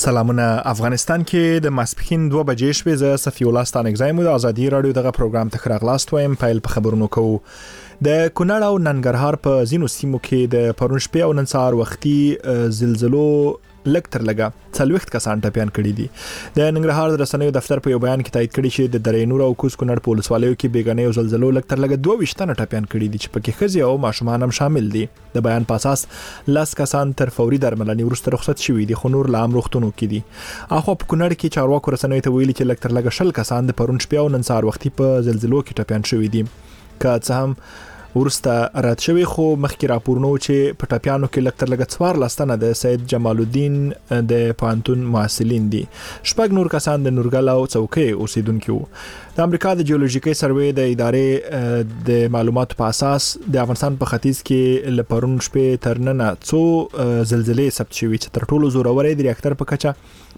سلامونه. افغانستان کې د ماسپښین 2 بجې شوې. زه صفی الله ستانګزای مو د ازادي رادیو دغه پروګرام ته خراغلاست وایم. پیل په خبرونو کوو. د کونړ او ننګرهار په ځینو سیمو کې د پرون شپې او نن سهار وختي زلزلو لکتر لګا 40 کسان ټپيان کړي دي. د ننګرهار د رسنیو دفتر په یو بیان کې تایید کړي چې د درې نور او کوز کونړ په ولسوالیو کې بیګانې او زلزلو لکتر لګا 22 تنه ټپيان کړي دي چې پکې ښځې او ماشومان هم شامل دي. د بیان په اساس 10 کسان تر فوري درملنې وروسته رخصت شوي دي، خو نور لام روغتونو کې دي. اخو په کونړ کې چارواکو رسنیو ته ویلي چې لکتر لګا 20 کسان د پرون شپې او نن سهار وختي په زلزلو کې ټپيان شوي دي. که څه هم ورسته رات شوی، خو مخکې راپورنو چې په ټپيانو کې لکتر لګا 14 تنه د سید جمال الدین د پانتون محصلین دي. شپږ نور کسان د نورګل او څوکۍ اوسیدونکو. د امریکا د جیولوژیکي سروې د ادارې د معلوماتو په اساس د افغانستان په ختیځ کې لپرون شپې تر نن څو زلزلې ثبت شوي چې تر ټولو زورورې د ریاکټر په کچه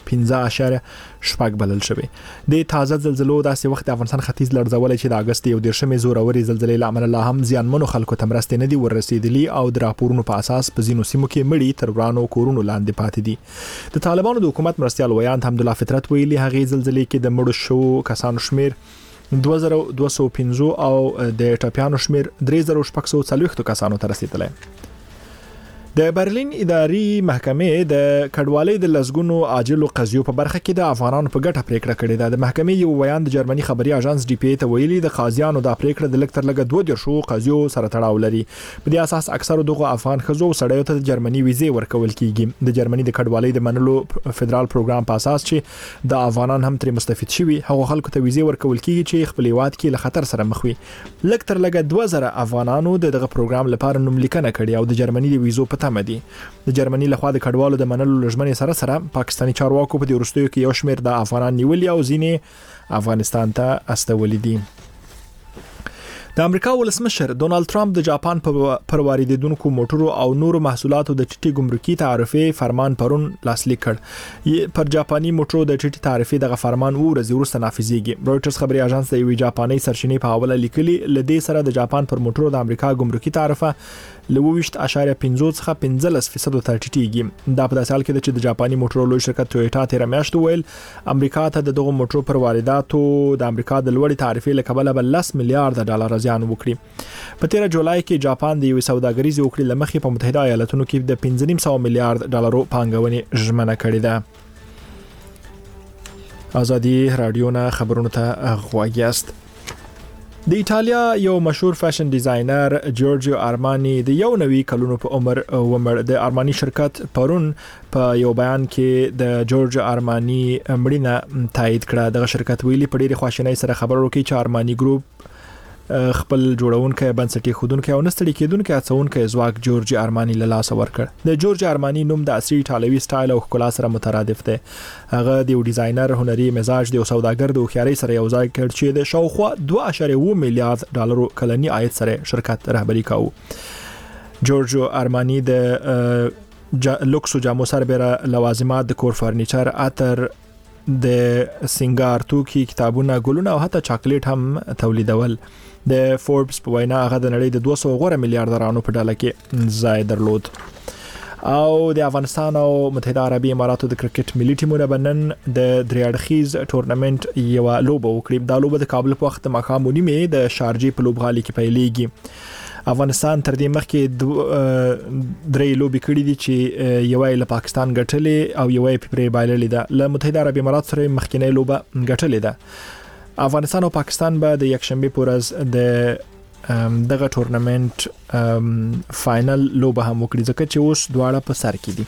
15.8 بلل شوی. د تازه زلزلو داسې وخت د افغانستان ختیځ لړزولې چې د اگست 11 زورورې زلزلې لامل لا هم زیانمنو خلکو ته مرستې نه دي ورسېدلي او د راپورونو په اساس په ځینو سیمو کې مړي تر ورانو کورونو لاندې پاتې دي. د طالبانو د حکومت مرستيال ویان حمدالله فطرت ویلي هغه زلزلې کې د مړو شو کسانو شمیر 2215 او د ټپيانو شمیر 3640 کسانو ته رسیدلی. د برلین اداري محکمې د کډوالۍ د لزګونو عاجلو قضیو په برخه کې د افغانانو په ګټه پریکړه کړې ده. د محکمې یو بیان د جرمني خبري اژانس ډي پی ای ته ویلي د قاضیانو د پریکړه د لکتر لګا 2 قضیو سره تړاو لري. په دې اساس اکثره دغه افغان خزو سړیو ته د جرمني ویزه ورکول کیږي. د جرمني د کډوالۍ د منلو فدرال پروګرام په اساس چې د افغانان هم تر مستفید شوي، هغه خلکو ته ویزه ورکول کیږي چې خپل هیواد کې له خطر سره مخ وي. لکتر لګا 2000 افغانانو دغه پروګرام لپاره نوملیکنه کړې او د جرمني د ویزو په تمه دي. د جرمني لخوا د کډوالو د منلو لژمنې سره پاکستاني چارواکو په دې وروستیو کې یو شمېر د افغانان نیولي او ځینې افغانستان ته استولي دي. د امریکا ولسمشر ډونالد ټرمپ د جاپان پر واردېدونکو موټرو او نورو محصولاتو د ټیټي ګمرکي تعرفې فرمان پرون لاسلیک کړ. پر جاپاني موټرو د ټیټي تعرفې دغه فرمان ورځ وروسته نافذيږي. رويټرز خبري اژانس د یوې جاپاني سرچینې په حواله لیکلي لدې سره د جاپان پر موټرو د امریکا ګمرکي تعرفه ل 22.50 څخه 15% ته ټیټیږي. دا په داسې حال کې چې د جاپاني موټرو لوی شرکت ټویوټا تیر میاشت ویل امریکا ته دغه موټرو پر وارداتو د امریکا د لوړې تعرفې له کبله بل $10 میلیارډ زیان وکړي. په 13 جولای کې جاپان د یو سوداګریزي وکړې لمخې په متحده ایالاتونو کې د $5.5 میلیارډ پانګونې ژمنه کړې ده. ازادي رادیو نه خبرونه ته غواړئ. د ایتالیا یو مشهور فیشن ډیزاینر جورجیو آرمانی د یو نوي کلونو په عمر ومړ. د آرمانی شرکت پرون په یو بیان کې د جورجیو آرمانی مړینه تایید کړه. دغه شرکت ویلي په ډېری خواشینۍ سره خبر ورکړي چې آرمانی ګروپ خپل جوړونکي بنسټي خودونکي او نستړي کېدونکي اڅونکي ځواک جورجي آرمانی له لاس ورکړ. د جورجي آرمانی نوم د عصري ایټالوي سټایل او ښکلا سره مترادف دی. هغه د ډیزاینر، هنري مزاج دی او سوداګر د خياري سره یو ځای کړ چې د شاوخوا $2.1 میلیارډ کلنی عاید سره شرکت رهبری کاوه. جورجو آرمانی د لوکسو جامو سربېره لوازمات، د کور فرنیچر، عطر، د سنگار توکي، کتابونه، ګلونه او حتی چاکلیټ هم تولیدول. د فوربس په وینا هغه د نړۍ د 200 غوره میلیارډرانو په ډله کې ځای درلود. او د افغانستان او متحده عربي اماراتو د کرکټ ملي ټیمونه بنن د دریاړخیز تورنمنت یو لوبه وکړي. دا لوبه د کابل په وخت ماښام نیمه د شارجې په لوبغالي کې پیلېږي. افغانستان تر دې مخکې 3 لوبې کړې دي چې یوه له پاکستان ګټلې او یوه پرې بایللې ده. له متحده عربي امارات سره مخکینی لوبه ګټلې ده. افغانستان او پاکستان به د یکشنبه په ورځ د دغه تورنمنت فائنل لوبه هم وکړي ځکه چې اوس دواړه په سر کې دي.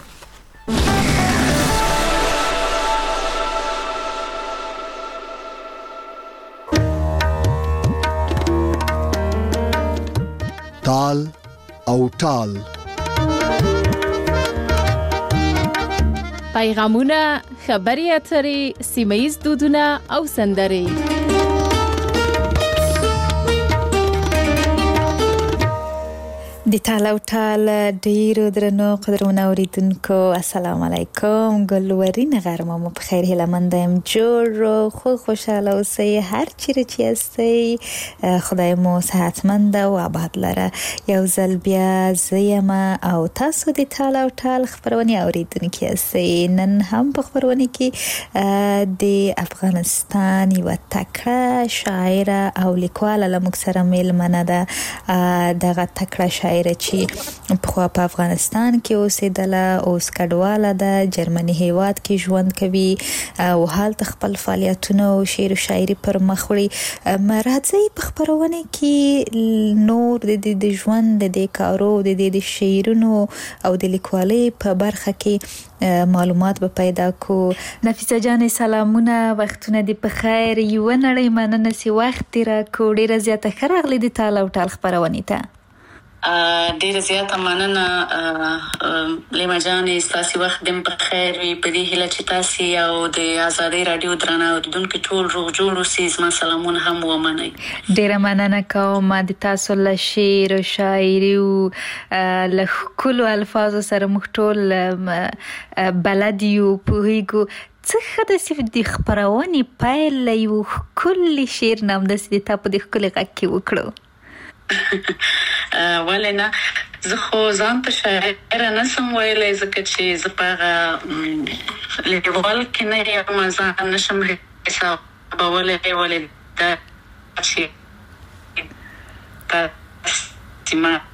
تال او ټال پیغامونه، خبري اترې، سیمه‌یز دودونه او سندرې. د ټال او ټال ډیرو درنو قدرمنو اوریدونکو السلام علیکم ګلورین غرمه مو په خیر هیله مند یم جوړ خو خوشاله اوسئ هر چیرې چې یاستئ خدای مو صحتمند او آباد لره یو ځل بیا زیم او تاسو د ټال او ټال خبرونه اوریدونکو یاستئ نن هم په خبرونه کې د افغانستان یو تکړه شاعره او لیکواله لمک سره میلمنه ده دغه تکړه شاعره چې په افغانستان کې اوسېدله اوس کډواله ده جرمني هیواد کې ژوند کوي او هلته خپل فعالیتونه او شعر و شاعري پر مخ وړي راځي په خبرونه کې نور د ژوند د کارو د شعرونو او د لیکوالۍ په برخه کې معلومات به پیدا کو. نفیسه جان سلامونه وختونه دی په خیر یو نړۍ مننه سی وخت را کو ډیره زیاته خرغلی دی ټال او ټال خبرونه ته ډیره زیاته مننه لیما جان ستاسو وخت دم په خیر وي په دې هیله چې تاسو او د آزادۍ رادیو درنه اوریدونکو ټول روغ جوړ اوسئ زما سلامونه هم ومنئ. ډیره مننه کوم د تاسو له شعر او شاعري او له کلو الفاظ سره مختول بلد یو پوهیګو څه د صف د خبرونه پایل یو کلی شعر نام د سې ته په دې کلی کې وکړو ولنه زه خو ځان ته شاعر نه سم ویلای ځکه چې زه په لیکوال کې نه یم ځان نشم حسابولای ولې دا چې تاسو ما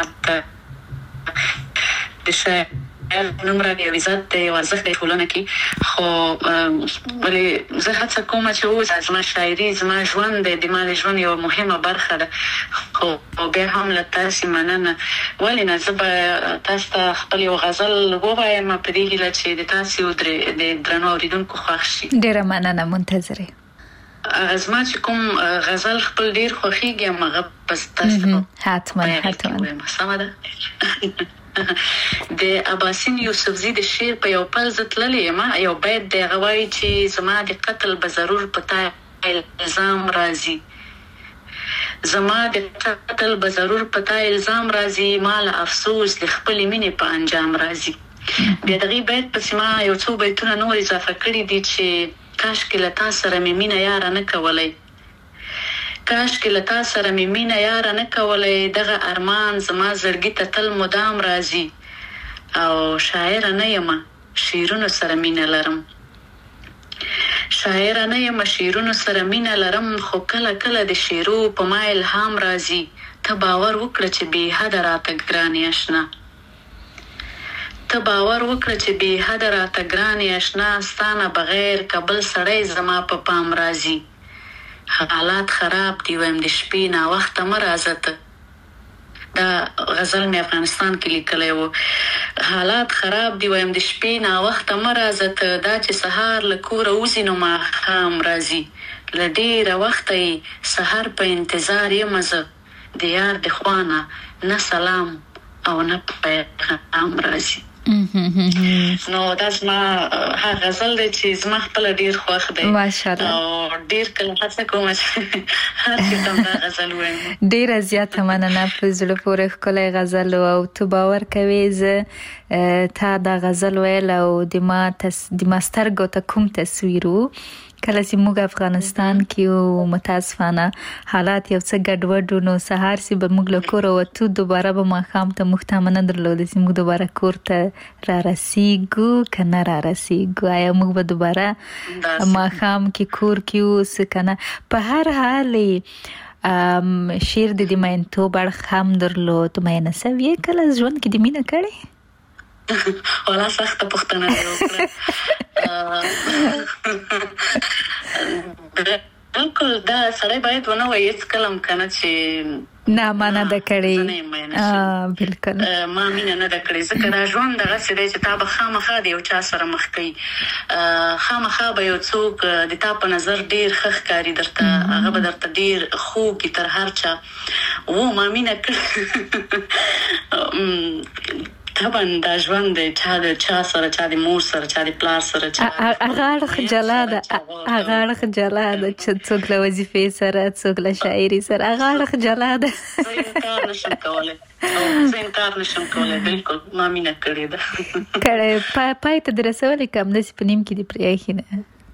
د شاعر نمبر دی عزت دی ورزخ دی ټولنه کې خو ولې زه هڅه کوم چې اوس زما شاعري زما ژوند د مال ژوند یو مهمه برخه ده خو بیا هم له تاسو مننه ولې نه زه تاسو ته خپل یو غزل ووایم په دې هیله چې د تاسو د درنو اوریدونکو خوښ شي. ډیره مننه منتظره زما چې کوم غزل خپل ډیر خوښیږي هغه پس تاسو حتما سمه ده. د عباسین یوسفزی د شعر په یو پل زتللې ما یو بیت د غوای چې زما د قتل به ضرور پتا الزام راځي زما د قتل به ضرور پتا الزام راځي مال افسوس د خپل مینې په انجام راځي. د دغه بیت په سیمه یو څو بیتونه نور اضافه کړی دي چې کاش کې لتا سره مې مینه یار نه کولای کاش کې لتا سره مې مینه یار نه کولای دغه ارمان زما زړګي ته تل مدام راځي او شاعر نه یم شعرونو سره مینه لرم شاعر نه یم شعرونو سره مینه لرم خو کله کله د شعرو په ما الهام راځي ته باور وکړه چې به حد راته ګرانې آشنا ته باور وکړه چې به حد راته ګرانې آشنا ستانه بغیر کبل سړی زما په پام راځي حالات خراب دی وایم د شپې نا وخت مرزته دا غزل می افغانستان کې لیکلی و حالات خراب دی وایم د شپې نا وخت مرزته دا چې سهار له کوره وځي نو ماښام راځي له ډېره وخته یې سهار په انتظار یم زه د یار د خوانه نه سلام او نه پیغام راځي. نو دا زما غزل دی چې زما خپل ډیر خوښ دی ماشاءالله او ډیر کله هڅه کوم چې هر کله دا غزل وایم. ډیر زیاته مننه په زړه پورې ښکلی غزل او تو باور کوي زه تا دا غزل ویل او د ما سترګو ته کوم تصویر و کله چې موږ افغانستان کې او متاسفانه حالات یو څه ګډوډ نو سهار سي به موږ له کوره وتو دوباره به ماښام ته موږ ته نه درلودل چې موږ دوباره کور ته را رسیږو که نه را رسیږو آیا موږ به دوباره ماښام کې کور کې اوس که نه په هر حال شعر د مینتوب اړخ هم درلود مینه سوي کله ژوند کې د مینه کړې ولا سخته پوښتنه دی وکړه بالکل دا سړی باید ونه وایي هېڅکله هم که نه چې نه ما نه ده کړې بالکل ما مینه نه ده کړې ځکه دا ژوند دغسې دی چې تا به خامخا د یو چا سره مخ کوي خامخا به یو څوک د تا په نظر ډېر ښه ښکاري درته هغه به درته ډېر خوږ تر هر چا ما مینه کړې طبعا دا ژوند دی چا سره چا د مور سره چا د پلار سره چا اغاړه خجاله چې څوک له وظیفې سره څوک له شاعري سره اغاړه خجاله ده زه انکار نشم کولی بالکل ما مینه کړې ده پای ته درسولې کم داسې په نیم کې دې پرېښي نه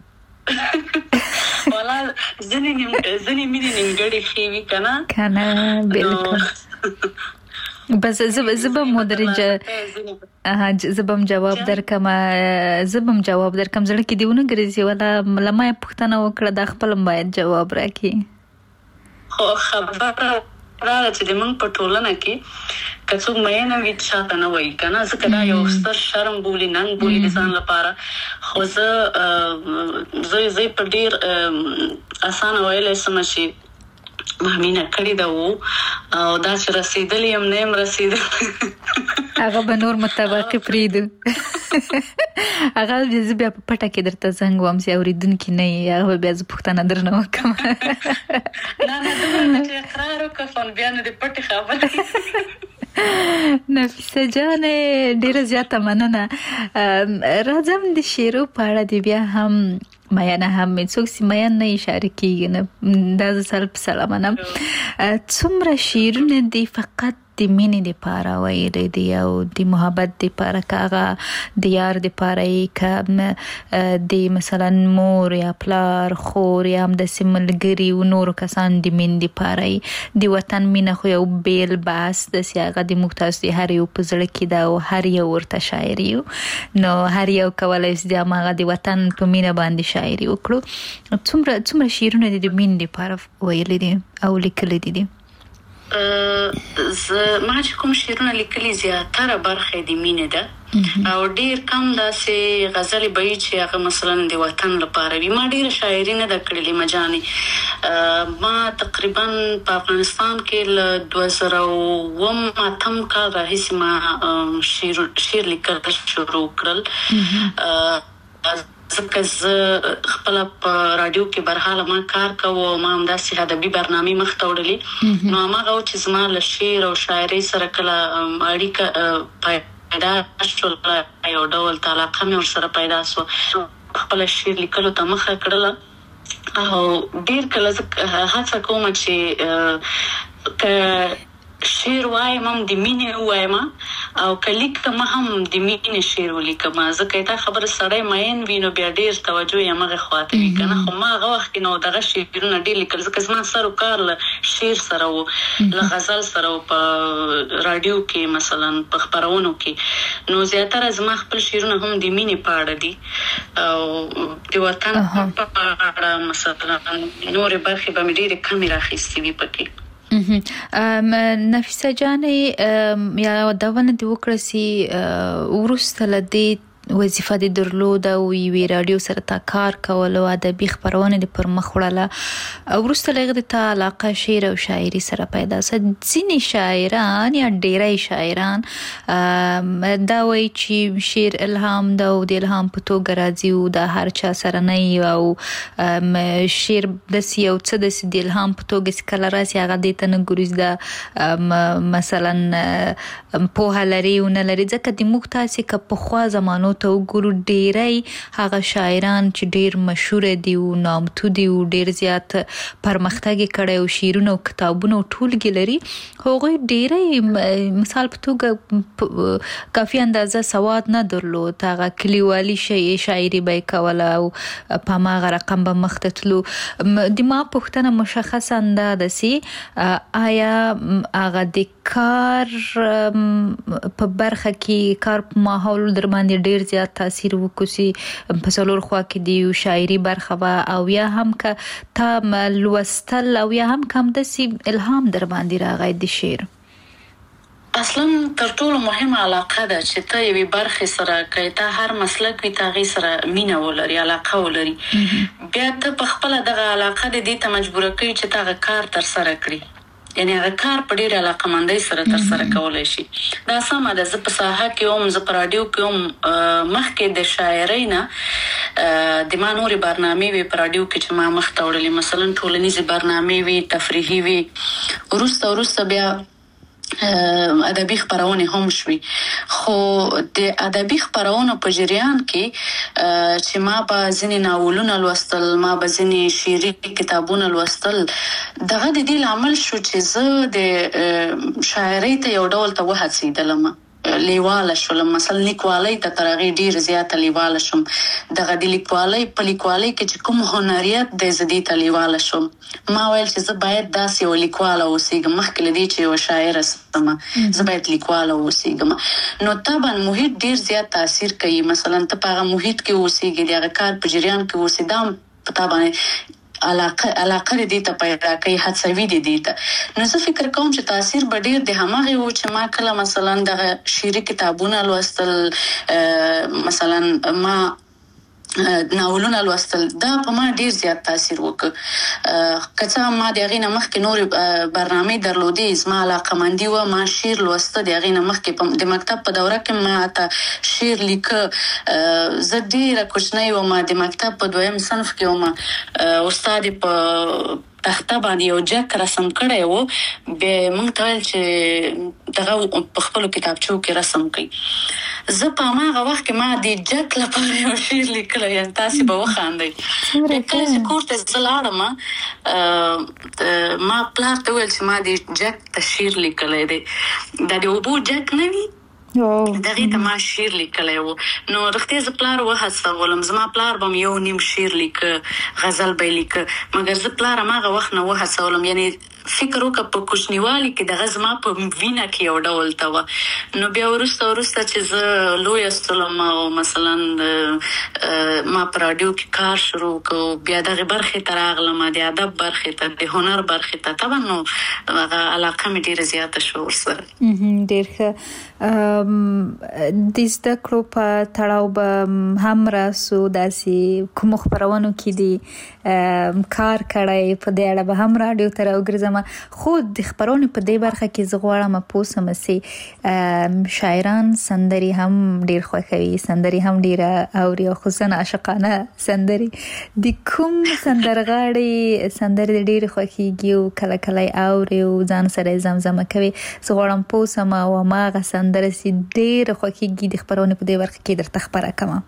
والا ځینې مینې نیمګړې ښې وي که نه بالکل بس زبم مدرجه زبم جواب درکم زړه کې دیونه ګرځي ولا لمه پښتنه وکړه د خپل باید جواب راکې خو خبره راځي چې موږ په ټولنه کې کڅو مې نه وی شاته نه وای کنه ځکه دا یو ستر شرم بولی نن بولی د ځان لپاره خو زه په ډیر اسانه ویلې سم شي مامینه کړی دا وو او دا چې رسیدلې هم نه رسیدل هغه به نور متوقع پریدو هغه بیا په پټه کې درته زنګ وم چې اوریدونکي نه یې هغه بیا زه پوښتنه درنه وکړم نه چې اقرار وکړ فون بیا نه دې پټې خبرې نفیسه جانې ډیره زیاته مننه راځم د شعرو په اړه دې بیا هم میانه هم څوک چې میان نه اشاره کیږي نه دا زه سلامانم څومره شعرونه دي فقط د مینې دپاره ویلی دي او د محبت دپاره که هغه د یار دپاره یې که د مثلا مور یا پلار خور یا همداسې ملګري و نورو کسان د مینې دپاره یې د وطن مینه خو یو بیل بحث داسې هغه د موږ تاسو د هر یو په زړه کې ده او هر یو ورته شاعر یو نو هر یو کولی شي د هماغه د وطن په مینه باندې شاعري وکړو څومره شعرونه د مینې دپاره ویلي دي او لیکلي دي ما چې کوم شعرونه لیکلي زیاتره برخه د مینې ده او ډیر کم داسې غزلې به چې هغه مثلا د وطن لپاره وي ما ډیره شاعري نه ده کړې مجاني ما تقریبا په افغانستان کې له 2008 کال راهیسې ما شعر لیکل شروع کړل ځکه زه خپل په رادیو کې برحاله ما کار کوم ما هم داسې ادبي برنامې مخته وړلې نو هغه چې زما له شعر او شاعري سره کله اړیکه پیدا شول یو ډول علاقه مې ورسره پیدا شو خپل شعر لیکلو ته مخه کړله او ډیر کله هڅه کوم چې شعر وایم هم د مینې وایم او کلیکم هم د مینې شعر ولیکم ځکه دا خبره سړی مین وي نو بیا ډیر توجه یې مغه خواته وي کنه خو ما هغه وخت نو دغه شعرونه ډیر لیکل ځکه زما سره کار له شعر سره و له غزل سره په رادیو کې مثلا په خبرونو کې نو زیاتره زما خپل شعرونه هم د مینې په اړه دي او د وطن په اړه مثلا نور برخې به مې ډېرې کمې راخیستې وي پکې نفیسه جانې یا داونه دې وکړه چې وروسته له دې وظیفه د درلود او یوې رادیو سره تا کار کول او ادبي خبرونه د پر مخ وړله وروسته لږ د تا علاقه شعر او شاعري سره پیدا شوه ځینې شاعران یا ډیری شاعران دا وایي چې شعر الهام ده او د الهام په توګه راځي او دا هر چا سره نه وي او شعر داسې یو څه داسې د الهام په توګه چې کله راسي هغه دې ته نه ګوري دا مثلا پوهه لري او نه لري ځکه د موږ تاسې که پخوا زمانو ته وګورو ډیری هغه شاعران چې ډیر مشهور دي او نامتو دي او ډیر زیات پرمختګ کړي او شعرونه او کتابونه او ټولګي لري هغوی ډیری مثال په توګه کافي اندازه سواد نه درلود هغه کلیوالي شاعري به کوله او په هغه رقم به مخ ته تلو د ما پوښتنه مشخصه ده چې آیا هغه د کار په برخه کې کار په ماحول در باندې ډیر زیات تاثیر وکړي په څلور خوا کې دی شاعري برخه او یا هم که تا لوستل او یا هم کم داسې الهام در باندې راغی د شعر اصلا تر ټولو مهمه علاقه ده چې ته یوې برخې سره که ته هر مسلک وي ته هغې سره مینه ولري علاقه ولري بیا ته په خپله دغه علاقه د دې ته مجبوره کوي چې ته هغه کار ترسره کړي یعنی هغه کار په ډېرې علاقه‌مندۍ سره ترسره کولی شي دا سمه ده زه په ساحه کې هم زه په راډیو کې هم مخکې د شاعرۍ نه د ما نورې برنامې وي په راډیو کې چې ما مخته وړلې مثلا ټولنیزې برنامې وي تفریحي وي وروسته بیا ادبي خبرونه هم شوي خو د ادبي خبرونو په جریان کې چې ما به ځینې ناولونه لوستل، ما به ځینې شعري کتابونه لوستل، دغه د دې لامل شو چې زه د شاعرۍ ته یو ډول ته وهڅېدلم، لیواله شولم. مثلا لیکوالۍ ته تر هغې ډېر زیاته لیواله شوم. دغه د لیکوالۍ په لیکوالۍ کې چې کوم هنریت دی زه دې ته لیواله شوم. ما ویل چې زه باید داسې یو لیکواله اوسېږم، مخکې له دې چې یوه شاعره سم زه باید لیکواله اوسېږم. نو طبعا محیط ډېر زیات تاثیر کوي. مثلا ته په هغه محیط کې اوسېږې، د هغه کار په جریان کې اوسې، دا هم په تا باندې علاقه دې ته پیدا کوي، هڅوي دې ته. نو زه فکر کوم چې تاثیر به ډېر د همغې و چې ما کله مثلا دغه شعري کتابونه لوستل، مثلا ما ناولونه لوستل، دا په ما ډېر زیات تاثیر وکړ. که څه ما د هغې نه مخکې نورې برنامې درلودې، زما علاقه‌مندي وه، ما شعر لوسته د هغې نه مخکې. د مکتب په دوره کې ما ته شعر لیکه. زه ډېره کوچنۍ وم، د مکتب په 2م صنف کې وم. استاد په تخته باندې یو جک رسم کړی و، بیا موږ ته ویل چې دغه په خپلو کتابچو کې رسم کړئ. زه په هماغه وخت کې ما د جک لپاره یو شعر لیکلی، یعنې تاسې به وخاندئ. کله چې کور ته زه لاړم، ما پلار ته وویل چې ما د جک ته شعر لیکلی دی. دا د اوبو جک نه وي، دغې ته ما شعر لیکلی و. نو رښتیا زه پلار وهڅولم. زما پلار به م یو نیم شعر لیکه، غزل به یې لیکه، مګر زه پلار هماغه وخت نه وهڅولم. یعنې فکر وکړه په کوچنیوالي کې دغه زما په وینه کې یو ډول ته وه. نو بیا وروسته چې زه لویه شولم او مثلا ما په راډیو کې کار شروع کړو، بیا دغې برخې ته راغلم، د ادب برخې ته، د هنر برخې ته. طبعا نو هغه علاقه مې ډېره زیاته شوه ورسره. ډېر ښه. د زده کړو په تړاو به هم راسو، داسې کومو خپرونو کې دي کار کړی، په دې اړه به هم راډیو ته راوګرځم. خو د خبرونو په دې برخه کې زه غواړم پوه سم چې شاعران سندرې هم ډېر خوښوي، سندرې هم ډېره اوري، او خصوصا عاشقانه سندرې. د کوم سندرغاړي سندرې ډېرې خوښیږي او کله کله اوري او ځان سره زمزمه کوي؟ زه غواړم پوه سم او هماغه سندره چې ډېره خوښیږي د خبرونو په دې برخه کې درته خبره کوم.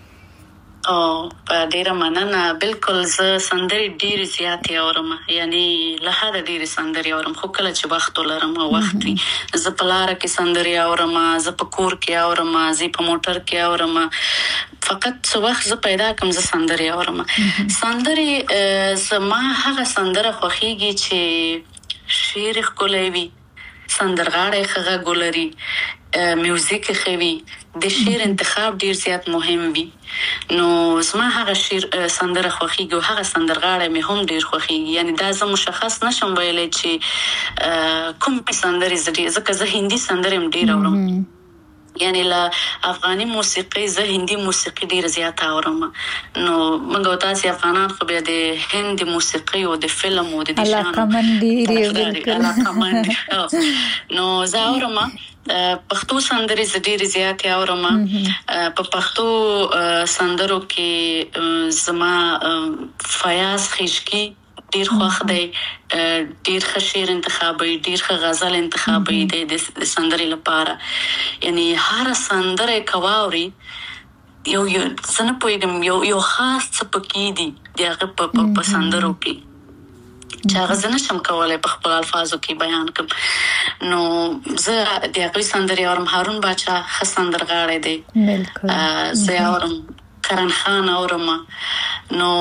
ډیره مننه. بالکل زه سندرې ډېرې زیاتې اورم، یعنی له حده ډېرې سندرې اورم. خو کله چې وخت ولرم او وخت وي، زه په لاره کې سندرې اورم، زه په کور کې اورم، زه په موټر کې اورم. فقط څه وخت زه پیدا کړم زه سندرې اورم. سندرې زما هغه سندره خوښیږي چې شعر یې ښکلی وي، سندرغاړی ښه غږ ولري، میوزیک ښه وي، د شعر انتخاب ډیر زیات مهم وي. نو زما هغه سندره خوښیږي او هغه سندرغاړی مې هم ډیر خوښیږي. یعنی دا زه مشخص نشم ویلی چې کوم سندرې زه ډیر، ځکه زه هندي سندرې هم ډیر اورم. یعنی له افغاني موسیقي زه هندي موسیقي ډیر زیات اورم. نو موږ او تاسې افغانان خو بیا د هند موسیقي او د فلم او د علاقمند علاقمند نو زه اورم. پښتو سندرې زه ډېرې زیاتې اورم. په پښتو سندرو کې زما فیاض خشکی ډیر خوښ دی، ډیر ښه شعر انتخابوي، ډیر ښه غزل انتخابوي د سندرې لپاره. یعنی هر سندره کواوري یو زه نه پوهېږم یو خاص څه پکې دي د هغه په سندرو کې چې هغه زه نشم کولی په خپل الفاظو کې بیان کړم. نو زه د هغوی سندرې اورم. هارون باچا ښه سندرغاړی دی، زه اورم. کرن خان اورم. نو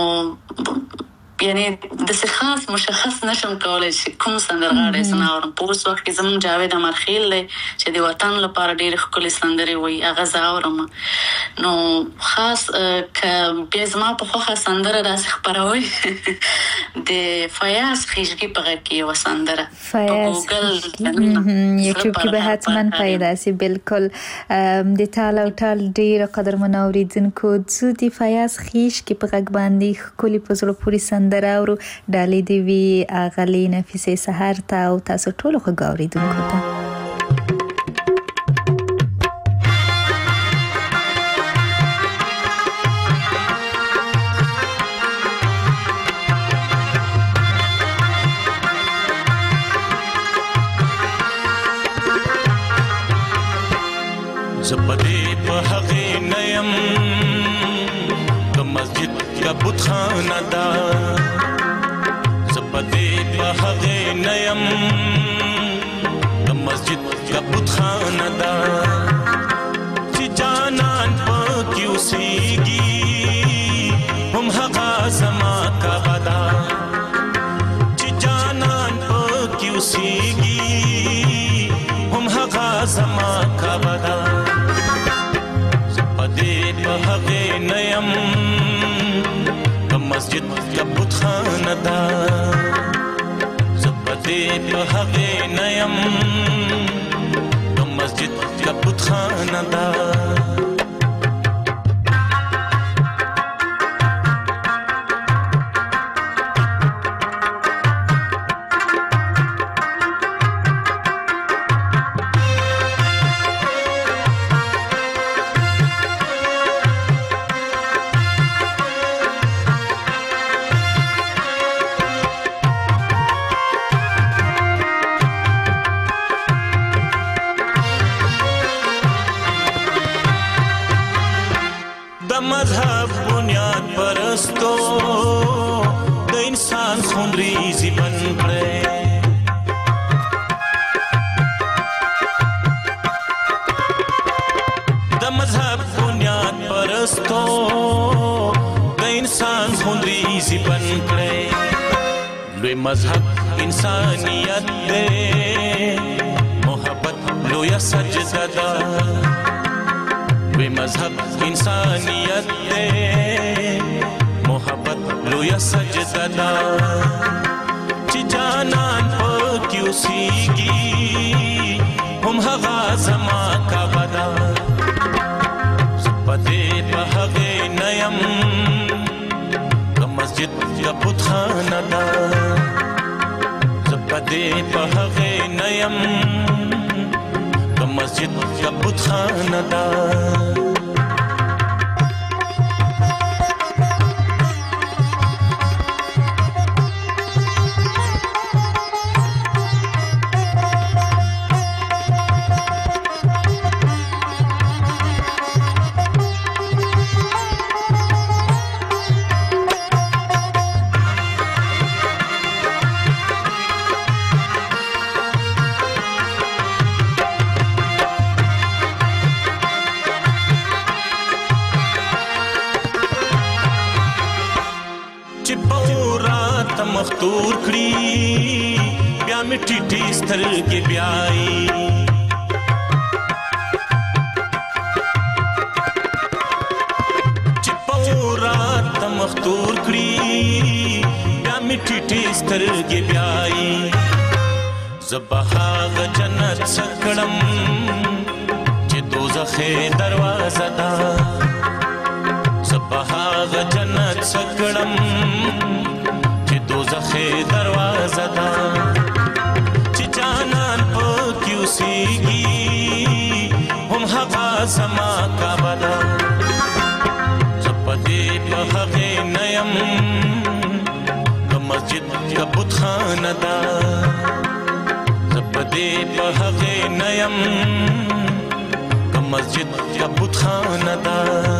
یعنی داسې خاص مشخص نشم کولی چې کوم سندرغاړی زه نه اورم. په اوس وخت کې زموږ جاوید امرخیل دی چې د وطن لپاره ډېرې ښکلې سندرې وایي، هغه زه اورم. نو خاص که بیا زما په خوښه سندره داسې خپروئ د فیاض خشکی په غږ کې یوه سندره په ګوګل یوټیوب کې به حتما پیدا سي. بالکل د تال او ټال ډېره قدرمن اورېدونکو، زه د فیاض خشکی په غږ باندې ښکلې په زړه پورې سندره اورو. ډالۍ دې وي اغلې نفیسې سحر ته او تاسو ټولو ښه اورېدونکو ته. زپدې په هغه نیم د مسجد کا بتخانه دا زپدې په هغه نیم د مسجد کا بتخانه دا چې جانان پکې اوسېږي هم هغه زما کا بدا چې جانان پکې اوسېږي هم هغه زما کا بدا زپدې په هغه نیم د مسجد کا بتخانه دا زپدې په هغه نیم د مسجد کا بتخانه دا مذهب بنیاد پرستو د انسان خونریزي بن کړي د مذهب بنیاد پرستو د انسان خونریزي بن کړي لوی مذهب انسانیت دی محبت لوی سجده ده وی مذهب انسانیت دے محبت لویا سجدہ دا چی جانان پاکی اوسیگی هم هغا زما کا بدا زپدے پا هغی نیم کا مسجد کا بتخانہ دا زپدے پا هغی نیم مسجد کا بتخانہ دا مختور کړی بیا می ټیټی سترګې بیاي چې پورات مختور کړی بیا می ټیټی سترګې بیاي زبحاغ جنت سکړم چې دوزخ دروازه ده زبحاغ جنت سکړم دوزخ دروازه دا چې جانان پکې اوسېږي هم هغه زما کا بدا زپدې په هغه نیم د مسجد کا بتخانه دا زپدې په هغه نیم د مسجد کا بتخانه دا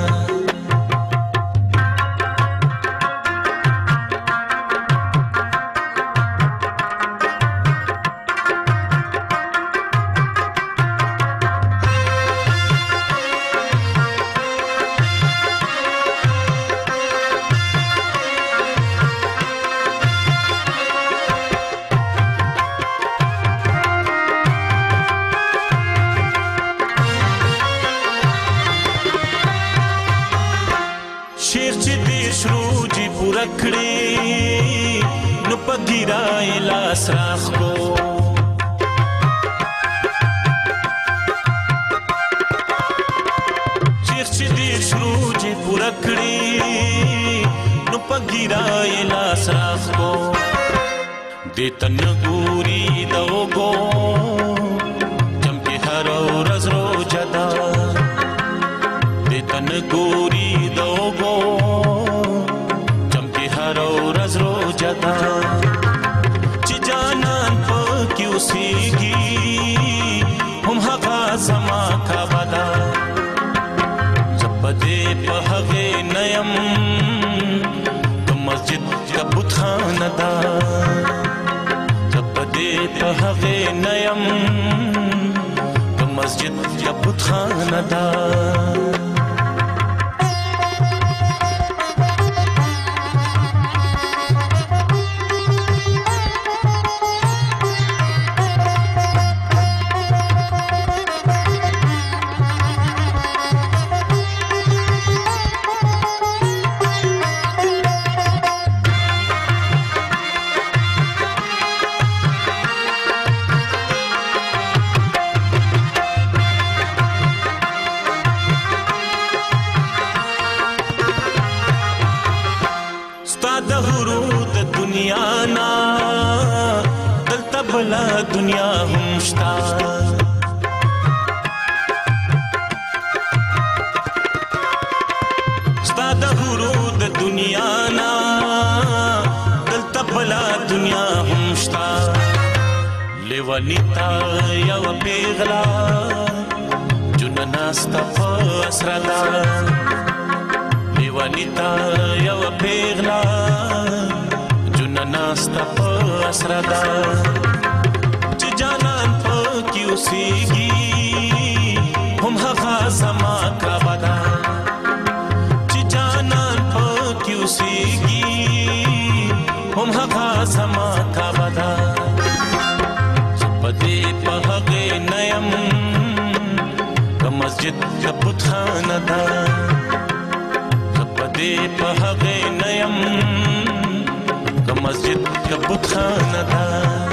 شیخ چې دې شروجي پورا کړې نو په ګیرای لاس راخ کو شیخ چې دې شروجي پورا کړې نو په ګیرای لاس راخ کو دې تن ګوري دوګو چمکه هر ورځ روزه ده دې تن ګوري دوګو چمکه هر ورځ روزه ده چې جانان پکې اوسېږي هم هغه زما کا بدا هغه نیم په مسجد یا بتخانه دا دنیا هم شتا ستا د هورو د دنیا نا دلته بلا دنیا هم شتا لیونی تا یو پیغلا جننا ستا فاسرلا لیونی تا یو پیغلا جننا ستا فاسرلا جانان پاکی اسیگی هم هغا زما کابدا چی جانان پاکی اسیگی هم هغا زما کابدا پدی پا حقی نیم که مسجد که بتخانه دا پدی پا حقی نیم که مسجد که بتخانه دا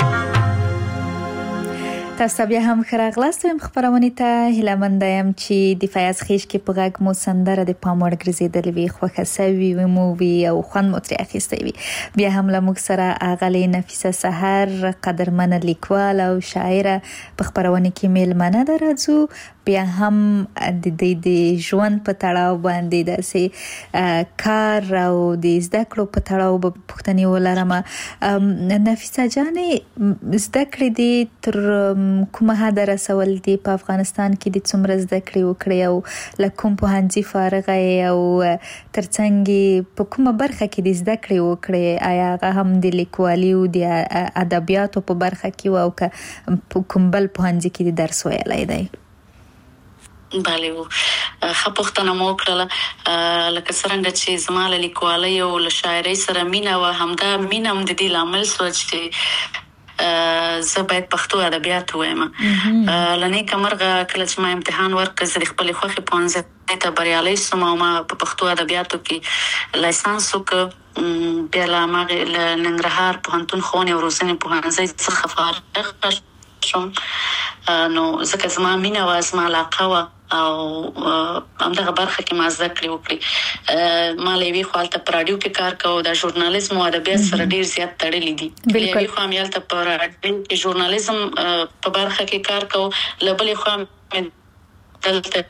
تاسو بیا هم خراغلاست ویم خبرونه ته هیله مند یم چې د فیاض خیش کې په غږ مو سندره د پاموړ ګرځیدلې وي خوښه سوي مو وي او خوند مو ترې اخیستی وي بیا هم له موږ سره اغلې نفیسه سحر قدرمنه لیکوال او شاعره په خبرونه کې میلمنه ده راځو بیا هم د ژوند په تړاو باندې داسې کار او د زده کړو په تړاو به پوښتنې ولرم نفیسه جانې زده کړې دي تر کومه حد رسول دي په افغانستان کې د څومره زده کړې وکړې او له کوم پوهنځي فارغه او ترڅنګ په کومه برخه کې د زده کړې وکړې آیا هغه هم د لیکوالي او د ادبیاتو په برخه کې او کوم بل پوهنځي کې د درس ویلی دی بله خپوختنه مو کړله لکه څنګه چې زما له لیکوالۍ او له شاعرۍ سره مینه و همدا مینه هم د دې لامل سوچ چې زه باید پښتو ادبیات وایم لنی کمرغه کله چې ما امتحان ورکړ زه خپل خوخي پونځه ته بریالي سم او ما په پښتو ادبیاتو کې لایسنس وکړ بیا لا ما ننګرهار پوهنتون خونې او روزنې پوهنځي څخه فارغ شوم نو ځکه زما مینه و زما علاقه و او همدغه برخه کې ما زده کړې وکړې ما لوي خپلته په رادیو کې کار کوم د ژورنالیزم او ادبیات سره ډیر زیات تړلې دي لوي خو مالته په رادیو کې ژورنالیزم په برخه کې کار کوم لبلې خو دلته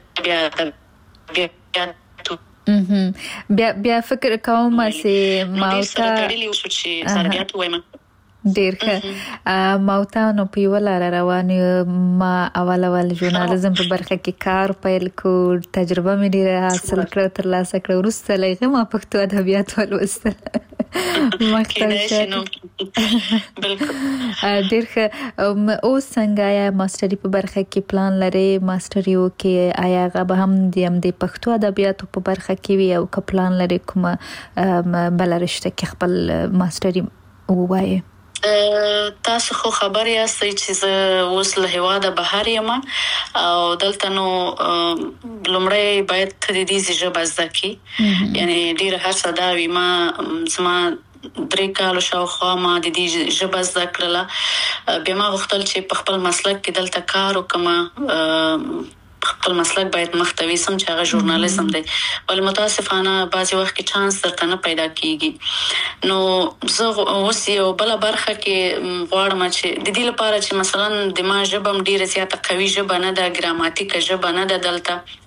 بیا فکر کوم چې ماوتا تړلې اوس چې سربیات وایم ډیر ښه ماوتا نو په ولا روان ما اول ژورنالیزم په برخه کې کار پیل کو تجربه مې ډیره حاصل کړه تر لاسه کړه ورسته لږه ما پښتو ادبیات ولوستل مختلف ډیر ښه اوس څنګه یا ماستری په برخه کې پلان لري ماستری یو کې آیا غو هم د پښتو ادبیات په برخه کې وي او که پلان لري کومه بل رشته کې خپل ماستری وایي تاسو خو خبر یاستئ چې زه اوس له هواده بهر یم او دلته نو لومړی باید تدریجي ژبه زده کړي یعنی ډیر هڅه دا وي ما زما 3 کال شاوخوا ما د دې ژبه زده کړله بیا ما غوښتل چې په خپل مسلک کې دلته کار وکم خپل مسلک باید مختوي سم چې هغه ژورنالیزم دی ول متاسفانه بعضی وخت کې چانس درته نه پیدا کیږي نو زه اوس یو بل برخه کې غواړم چې د دې لپاره چې مثلا د ما ژبه ډیره زیاته قوي ژبه نه ده ګراماتیک ژبه نه ده دلته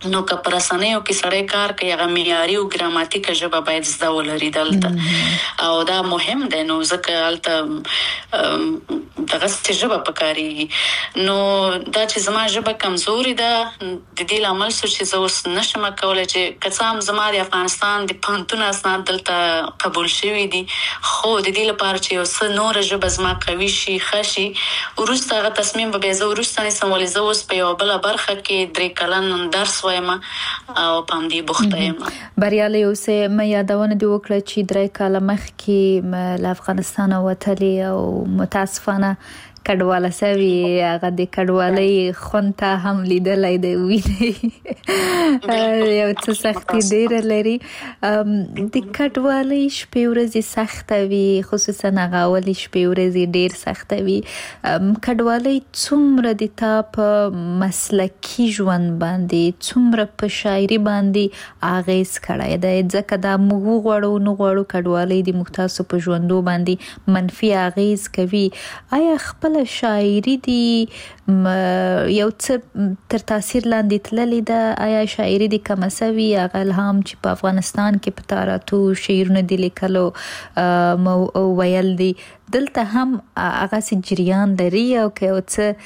نو که پر اسانیو کې سړی کار کوي هغه معیاري او ګراماتیک ژبه باید زده ولري دلته او دا مهم دی نو ځکه هلته دغه ژبه پکاري نو دا چې زما ژبه کمزوري ده د دې لامل څه چې زه اوس نشم کولای چې کڅام زما د افغانستان د پانتون اسناد دلته قبول شوی دي خو د دې لپاره چې اوس نور ژبه زما قوي شي خشي ورسته هغه تصمیم به زه ورسته نسم ولې زه اوس په یو بل برخه کې 3 کلن درس او پام دې بوخته یم بریالي اوسه مې یادونه دی وکړه چې 3 کال مخکې له افغانستان وتلی او متاسفانه کډواله سوي هغه د کډوالۍ خونته هم لیدلای دی ویني یو څه سختي ډیره لري د کډوالۍ شپې ورځې سخته وي خصوصا هغه اولي شپې ورځې ډیر سخته وي کډوالۍ څومره د تا په مسلکي ژوند باندې څومره په شاعري باندې اغیز کړی دی ځکه دا موږ غواړو نو غواړو کډوالۍ د مختاسو په ژوندو باندې منفي اغیز کوي آیا خپل شاعري دی یو څه تر تاثیر لاندې تللی ده آیا شاعري دی کوم سوي هغه الهام چې په افغانستان کې په تاراتو شعرونه دی لیکلو او ویل دي دلته هم هغه سي جریان لري او که یو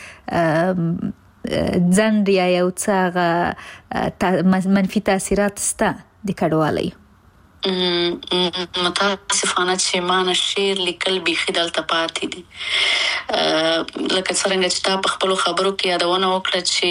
څه ځند یا یو څه هغه منفي تاثیرات سته د کډوالۍ متاسفانه چې ما شعر لیکل بیخي دلته پاتې دي لکه څنګه چې تا په خپل خبرو کې یادونه وکړه چې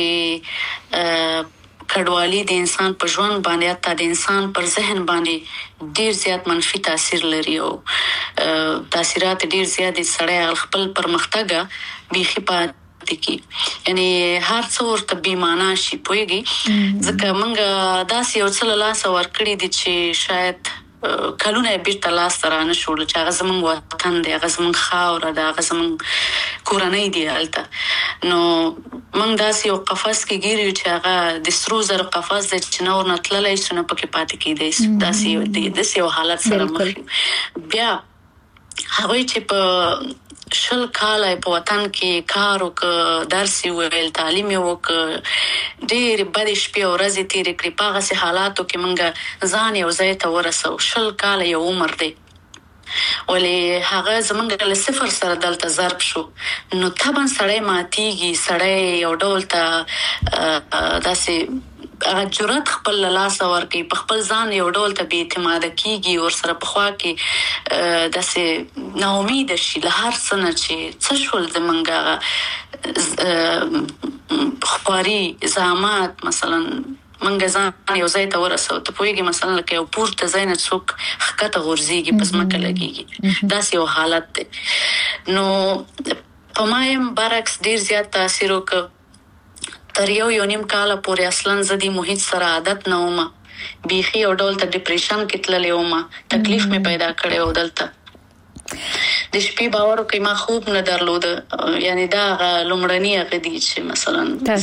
کډوالي د انسان په ژوند باندې حتی د انسان پر ذهن باندې ډیر زیات منفي تاثیر لري او تاثیرات ډیر زیات سړی خپل پرمختګ بیخي کی یعنی هر څو ورته بیمانه شي پويږي ځکه موږ داسې یو څه لاس ورکړی دي چې شاید کلونه بیرته لاس تر نه شول چې هغه زموږ وطن دی هغه زموږ خاور دی هغه زموږ کورنۍ دی هلته نو موږ داسې یو قفس کې ګیرو چې هغه د سرو زر قفس دی چې نور نه تللی شي نه پکې پاتې کیدی داسې یو حالت سره مخ بیا هغه چې په شل کاله په وطن کې کار وک درس ویل تعلیم وک ډېر بد شپې او ورځې تیرې کړې په هغه حالاتو کې مونږ ځان یو ځای ته ورسو شل کاله یو عمر دی ولې هغه زمونږ له صفر سره دلته ضرب شو نو طبعا سړی ماتيږي سړی یو ډول ته داسې هغه جرأت خپل لاس ورکي په خپل ځان یو ډول ته بي اعتماد کیږي ور سره په خوا کې داسې نا امید شي له هر څه نه چې څه شول زمونږه خبري زحمت مثلا منګه ځان یو ځای ته ورسو ته پويږي مثلا لکه یو پورته ځای نه څوک خکته غورځيږي پس مکه لګيږي داسې یو حالت دی نو په مایم برعکس ډیر زیات تاثیر وکړ تر یو نیم کال پورې اصلا زدي محیط سره عادت نه ومه بیخي یو ډول ته ډیپریشن کې تللې ومه تکلیف مې پیدا کړې و دلته د شپې باور کوي ما خوب نه درلود یعنی دا لومړنی غدي چې مثلا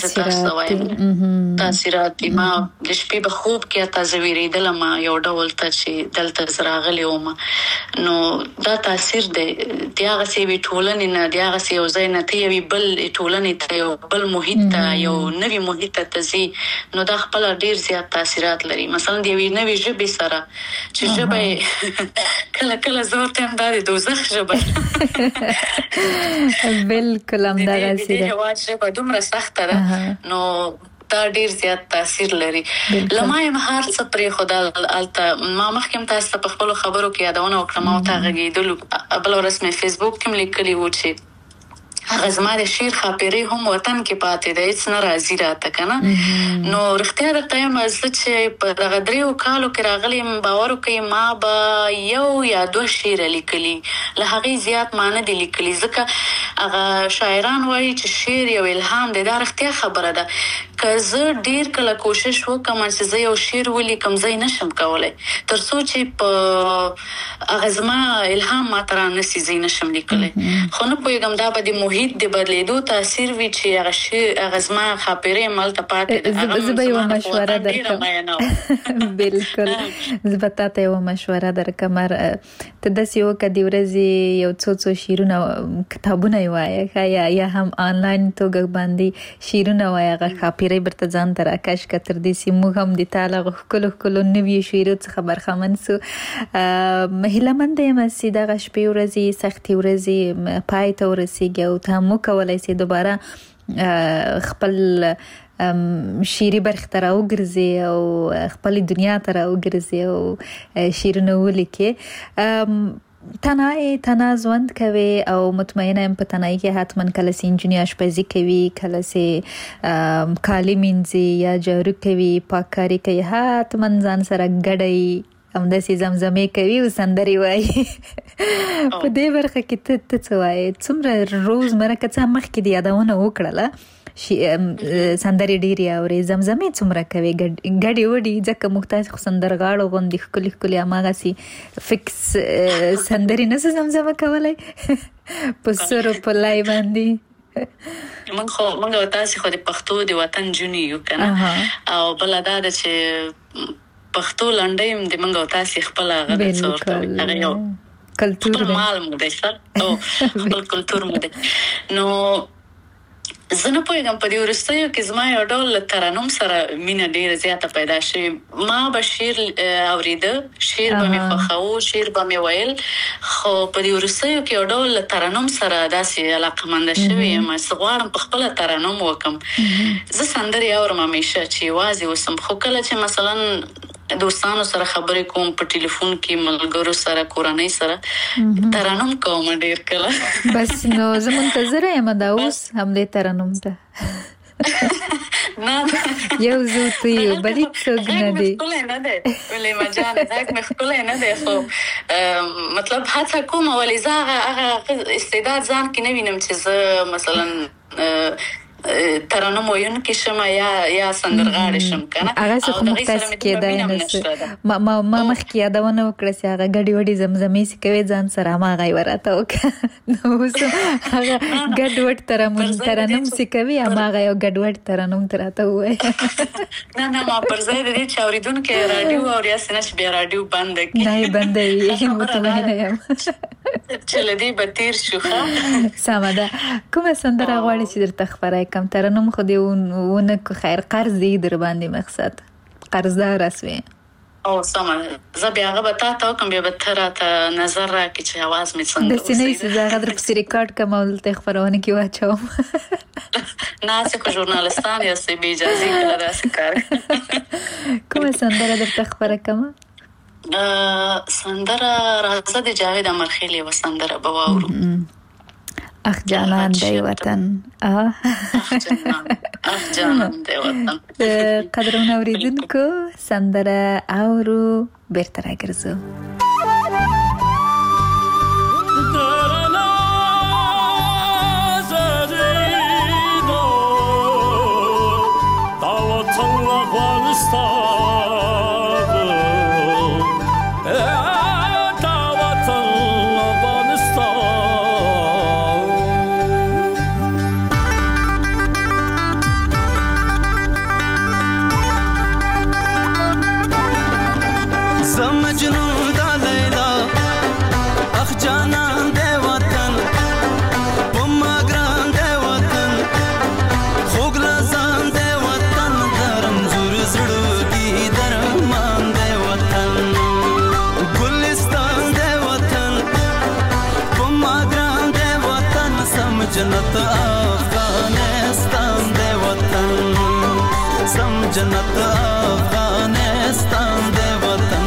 تاثیرات ما د شپې په خوب کې تازویریدل ما یو ډول ته چې دلته زراغلی وم نو دا تاثیر دی هغه سی وی ټولنې نه دی هغه سی یو ځای نه تی وی بل ټولنې ته یو بل محیط ته یو نوی محیط ته تزي نو دا خپل ډیر زیات تاثیرات لري مثلا دی وی نوی ژبه سره چې ژبه کله کله زور ته هم د دوزخ ژبه بالکل هم دا غسی ده ژبه دومره سخته ده نو دا ډیر زیات تاثیر لري لمه مهار څه پرې خدا الته ما مخکم تاسو په خپل خبرو کې یادونه وکړم او تا غږیدل بل ورسمه فیسبوک کې لیکلی و چې هغه زما د شعر خاطرې هم وطن کې پاتې ده هیڅ نه راځي راته کنه نو رښتیا د ټایم از چې په دغه دریو کالو کې راغلم باور کوي ما به یو یا دوه شعر لیکلي له هغه زیات معنی دي لیکلي ځکه هغه شاعران وایي چې شعر یو الهام دی دا رښتیا خبره ده که زه ډیر کله کوشش وکم چې زه یو شعر ولیکم زه نشم کولای تر څو چې په هغه زما الهام ما تر نسي زه نشم لیکلای خو نه پوهیږم دا به د محیط د بدلیدو تاثیر وی چې هغه زما خاطرې مل ته پاتې زه یو مشوره درکم بالکل زه ته یو مشوره درکم ته د سیو کدی ورځي یو څو شیرونه کتابونه وایي یا هم آنلاین توګه باندې شیرونه وایي هغه خاطرې شیرې برته ځان ته راکش که تر دې چې موږ هم د تا له ښکلو نویو شعرو څخه برخمن سو. هیله منده یم چې دغه شپې ورځې سختې ورځې پای ته ورسیږي او ته هم وکولی شې دوباره خپل شیري برخې ته راوګرځې او خپلې دنیا ته راوګرځې او شعرونه ولیکې. تنها ژوند کوي او مطمئنه یم په تنهایي کې حتما کله چې نجونې اشپزي کوي، کله چې کالي مینځي یا جارو کوي، پاککاري کوي، حتما ځان سره ګډوي، همداسې زمزمې کوي او سندرې وایي. په دې برخه کې ته څه وایې؟ څومره روزمره که څه مخکې د یادونه وکړله سندرې ډېرې اورې، زمزمې څومره کوي؟ ګډې وډې ځکه موږ تاسې خو سندرغاړو غوندې ښکلې هماغسې فکس سندرې نه څه زمزمه کولی په سرو په لای باندې؟ موږ او تاسې خو د پښتو د وطن جونې یو که نه، او بله دا ده چې پښتو لنډۍ هم د موږ او تاسې خپل هغه د څه ورته هغه یو کلتور خپل مال مو دی سر او خپل کلتور مو دی. نو زه نه پوهېږم په دې وروستیو کې زما یو ډول له ترنم سره مینه ډېره زیاته پیدا شوې. ما به شعر اورېده، شعر به مې خوښاوه، شعر به مې ویل، خو په دې وروستیو کې یو ډول له ترنم سره داسې علاقمنده شوې یم چې غواړم په خپله ترنم وکړم. زه سندرې اورم همیشه چې یوازې اوسم، خو کله چې مثلا دوستانو سره خبرې کوم په ټلیفون کې، ملګرو سره، کورنۍ سره ترنم کوم ډېر کله. بس نو زه منتظره یم دا اوس همدې ترنم ته. نه یو زو تو یو بلې څوک نه دی ښکلی نه دی ولې مجان غږ مې ښکلی نه دی، خو مطلب هڅه کوم ولې زه هغه استعداد ځان کې نه وینم چې زه مثلا ترنم ویونکې شم یا سندرغاړې شم که نه. هغه څه خو موږ تاسې کېدای نه څه. ما مخکې یادونه وکړه چې هغه ګډې وډې زمزمې چې کوې ځان سره هماغه یې وراته وکړه. نو اوس هغه ګډ وډ ترنم چې کوي هماغه یو ګډ وډ ترنم ته راته ووایه. نه ما پر ځای د دې چې اورېدونکي راډیو اوري هسې نه چې بیا راډیو بنده کړي. نه یې بندوي، مطمئنه یم چې له دې به تېر شو. سمه ده. کومه سندره غواړې چې درته خپره کم؟ ترنم خو دې ونه کو خیر قرض دی در باندې مقصد قرضدار اسوي. او سمه زه بیا هغه به تا ته وکړم، بیا به ته راته نظر راکړې چې اواز مې څنګه داسې نه وي چې زه هغه در پسې ریکارډ کړم او دلته خپرونه کې واچوم. نه چې خو ژورنالستان یاستئ بې اجازې کله داسې کار. کومه سندره درته خپره کړمه؟ سندره راځه د جاوید امرخیل یوه سندره به واورو. اخ جانان دی وطن. اخ جانان دی وطن. قدرمنو اوریدونکو سندره اورو بیرته راګرځو. जन्नत अफगानिस्तान दे वतन, सम जन्नत अफगानिस्तान दे वतन.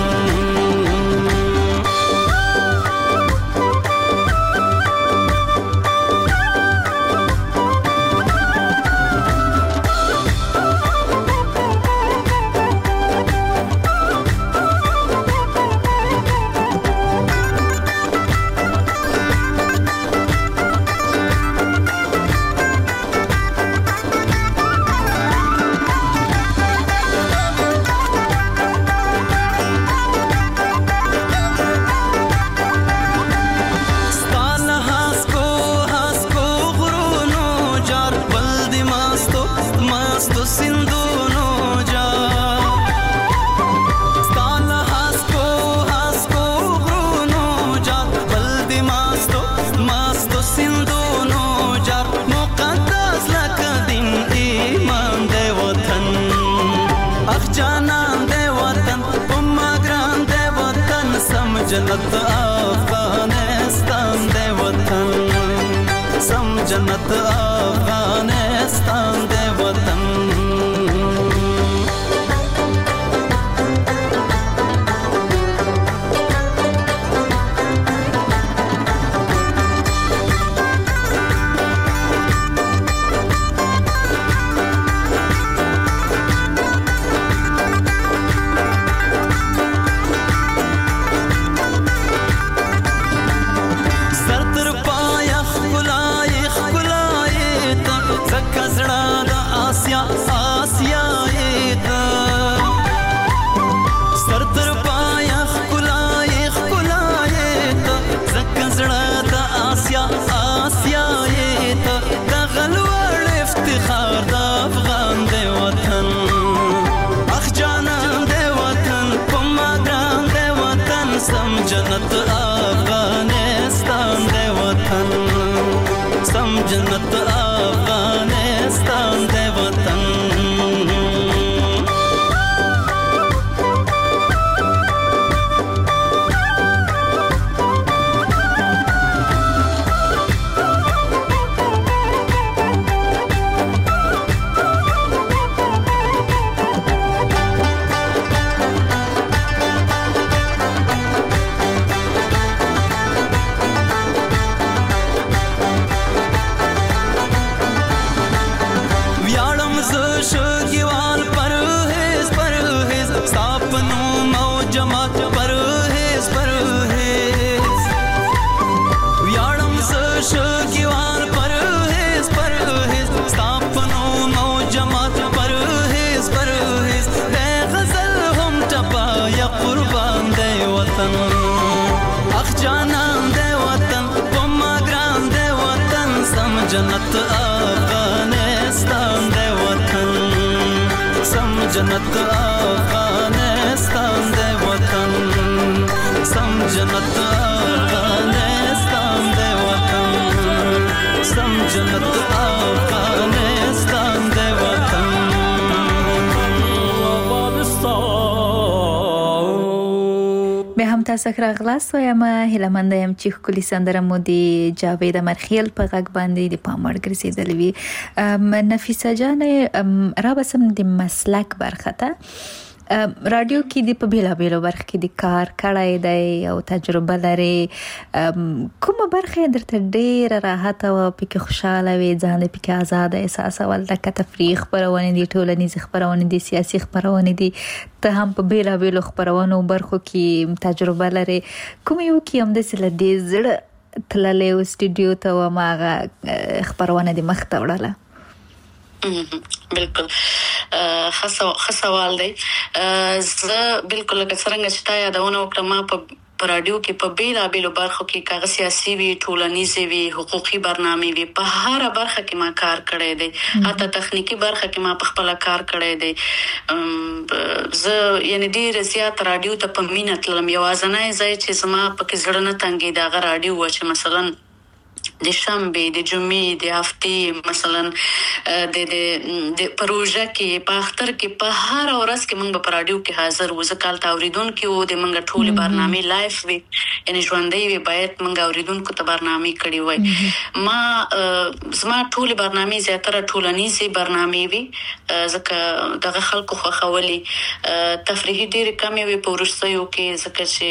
جنت افغانستان دے وطن سم جنت افغانستان دے وطن جنت افغانستان دے وطن سم جنت افغانستان دے وطن جنت افغانستان دے وطن سم جنت افغانستان دے وطن سم جنت افغانستان دے وطن سم جنت افغانستان دے وطن به هم تاسو راغلاست وایم هیلمند یم چې خولي سندره مو دی جاوید مرخیل په غږ باندې د پاموړ ګرځیدل وی نفیسه جان را بسم د مسلک برخه ته رادیو کې د په بیلا بیلو برخه کې د کار کړای دی او تجربه لري کومه برخه درته ډیر راحت او پکې خوشاله وي ځان پکې آزاد احساس ول د تفریح خبرونه دي ټولنیز خبرونه دي سیاسي خبرونه دي ته هم په بیلا بیلو خبرونو برخو کې تجربه لري کوم یو کې هم د سلدي زړه تللې او سټوډیو ته ماغه خبرونه دي مخ ته وړله بالکل خسوال دی زه بالکل لکه څنګه چې تا یادونه وکړه ما په رادیو کې په بیلا بیلو برخو کې کاغذ سیاسي وی ټولنیزي وی حقوقي برنامه وی په هر برخه کې ما کار کړی دی حتی تخنیکی برخه کې ما په خپل کار کړی دی زه یعنی ډیر زیات رادیو ته په مینه تلم یوازنه ځای چې زما په کې زړه نه تنګي دا رادیو و چې مثلا د شنبه د جمعې د هفتې مثلا د پروژه کې په اختر کې په هر ورځ کې موږ په رادیو کې حاضر و ځکه تل اوریدونکو او د موږ ټولې برنامه لایف وي یعنی ژوندۍ وي باید موږ اوریدونکو ته برنامه کړي وای ما زما ټولې برنامه زیاتره ټولنیزي برنامه وي ځکه دغه خلکو خو خولي تفریحي ډېر کم وي په ورستیو کې ځکه چې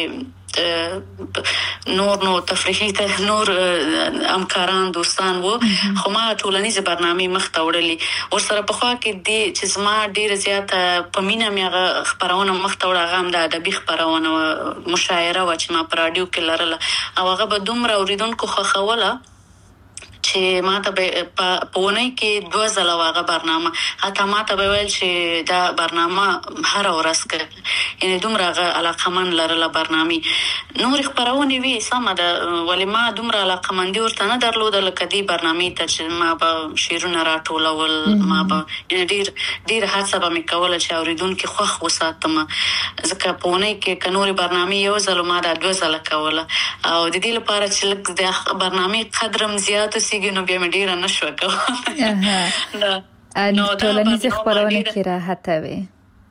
نور تفریحي ته نور همکاران دوستان وو خو ما ټولنیزه برنامه مخ ته وړلې او سره په خوا کې د چې زما ډیر زیات په مینا میغه خبرونه مخ ته وړه غام د ادبي خبرونه مشاعره و چې ما په رادیو کې لرله او هغه به دومره اوریدونکو خو خوله چې ما ته په ونې کې 2000 واغه برنامه حتی ما ته ویل چې دا برنامه هر ورځ کې یعنی دومره علاقمن لرله برنامه نور خبرونه وی سم ده ولی ما دومره علاقمندي ورته نه درلوده لکه دی برنامه ته چې ما به شیرونه راټولول ما به ډیر هڅه به مې کوله چې اوریدونکو خوښ وساتم ځکه په ونې کې کنوري برنامه یو ځل ما دا 2000 کوله او د دې لپاره چې د برنامه قدرم زیات نو بیا مې ډیر نشو کوله نو ټولنیز خبرونه کې راحت وي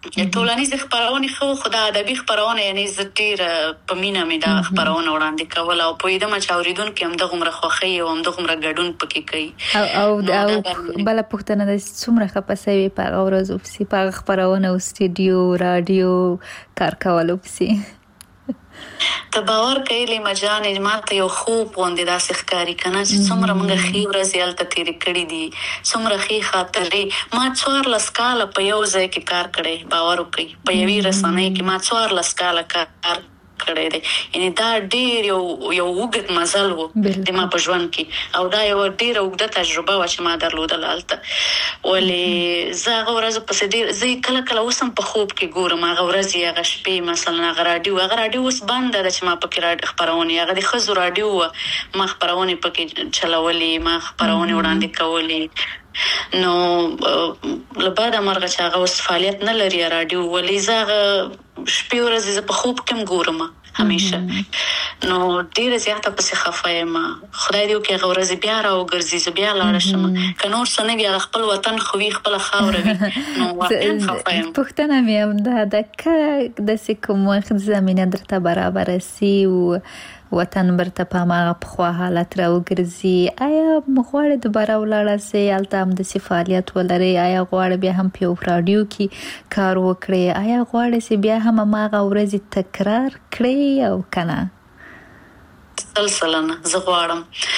ټولنیز خبرونه خو د ادبي خبرونه یعنی زه ډېر په مینه مې دا خبرونه وړاندې کول او پوهېدم چې اوریدونکي همدغومره خوښوي او همدغومره ګډون پکې کوي. او بله پوښتنه ده چې څومره خفه سوې په هغه ورځو پسې په هغه خپرونه او سټوډیو راډیو کار کولو پسې؟ ته باور کوې لیما جانې ما ته یو خوب غوندې داسې ښکاري که نه چې څومره موږ ښې ورځې هلته تېرې کړي دي، څومره ښې خاطرې. ما 14 کاله په یو ځای کې کار کړی، باور وکړئ په یوې رسنۍ کې ما 14 کاله کار کړی دی. یعنی دا ډېر یو اوږد مزل و د ما په ژوند کې او دا یو ډېره اوږده تجربه وه چې ما درلودله هلته. ولې زه هغه ورځو پسې ډېر زه کله کله اوس هم په خوب کې ګورم هغه ورځې هغه شپې مثلا هغه راډیو اوس بنده ده چې ما پکې خپرونې هغه د ښځو راډیو وه ما خپرونې پکې چلولې ما خپرونې وړاندې کولې. نو له بده مرغه چې هغه اوس فعالیت نه لري راډیو، ولې زه هغه شپې ورځې زه په خوب کې هم ګورم همیشه. نو ډېره زیاته پسې خفه یم. خدای دې وکړي هغه ورځې بیا راوګرځي زه بیا لاړه شم که نور څه نه وي هغه خپل وطن خو وي خپله خاوره وي. نو واقعا خفه یم. پوښتنه مې همدا ده که داسې کوم وخت زمینه درته برابره سي و وطن برته په هماغه پخوا حالت راوګرځي، آیا غواړې دوباره ولاړه سې هلته همداسې فعالیت ولرې؟ آیا غواړې بیا هم په یو راډیو کې کار وکړې؟ آیا غواړې چې بیا هم هماغه ورځې تکرار کړې او که نه؟ سلسله زه غواړم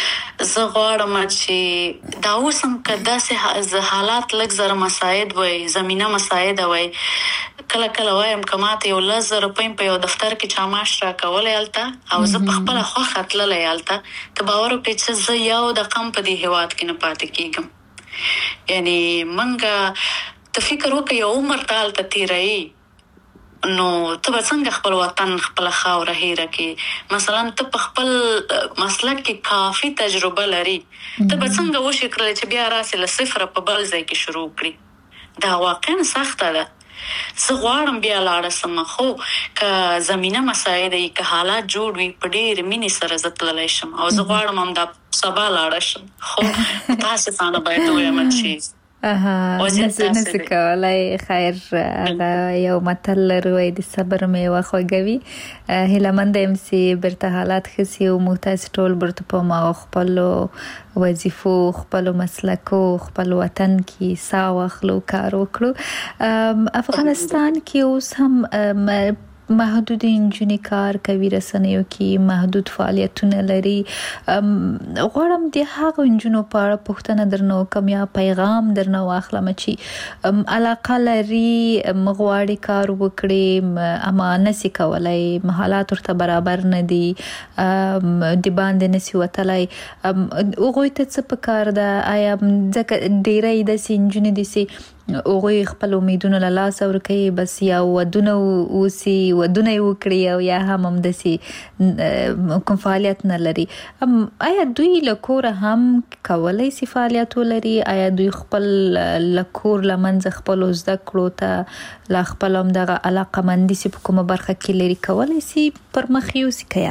چې دا اوس هم که داسې حالات لږ زره مساعد وای زمینه مساعده وای کله کله وایم که ماته یو 10,000 روپۍ په یو دفتر کې چا معاش راکولی هلته او زه په خپله خوښه تللی هلته ته باور وکړې چې زه یو دقم په دې هېواد کې نه پاتې کېږم. یعنی منګه ته فکر وکړه یو عمر ته هلته تېروي نو ته به څنګه خپل وطن خپله خاوره هېره کړې؟ مثلا ته په خپل مسلک کې کافي تجربه لري ته به څنګه وشي کړلی چې بیا راسې له صفره په بل ځای کې شروع کړي؟ دا واقعا سخته ده. زه غواړم بیا لاړه سم خو که زمینه مساعده وي که حالات جوړ وي په ډېرې مینې سره زه تللی شم او زه غواړم همدا سبا لاړه شم خو متاسفانه باید ووایم چې نسي کولای. خیر هغه یو متل لري وایي د صبر میوه خوږوي. هیله منده یم چې بیرته حالات ښه سي او موږ تاسې ټول بیرته په هماغو خپلو وظیفو خپلو مسلکو خپل وطن کې ساه واخلو کار وکړو. افغانستان کې اوس هم محدود نجونې کار کوي، رسنیو کې محدود فعالیتونه لري. غواړم د هغو نجونو په اړه پوښتنه درنه وکړم یا پیغام درنه واخلم چې علاقه لري غواړي کار وکړي اما نسي کولای، حالات ورته برابر نه دي، د باندې نسي وتلی. هغوی ته څه پکار ده؟ آیا ځکه ډېری داسې نجونې دي چې هغوی خپل امیدونه له لاسه ورکوي بس یا ودونه اوسي ودونه یې وکړي او یا هم همداسې کوم فعالیت نه لري. آیا دوی له کوره هم کولی سي فعالیت ولري؟ آیا دوی خپل له کور له منځه خپلو زده کړو ته له خپل همدغه علاقه‌مندي چې په کومه برخه کې لري کولی سي پرمخ یوسي که یا؟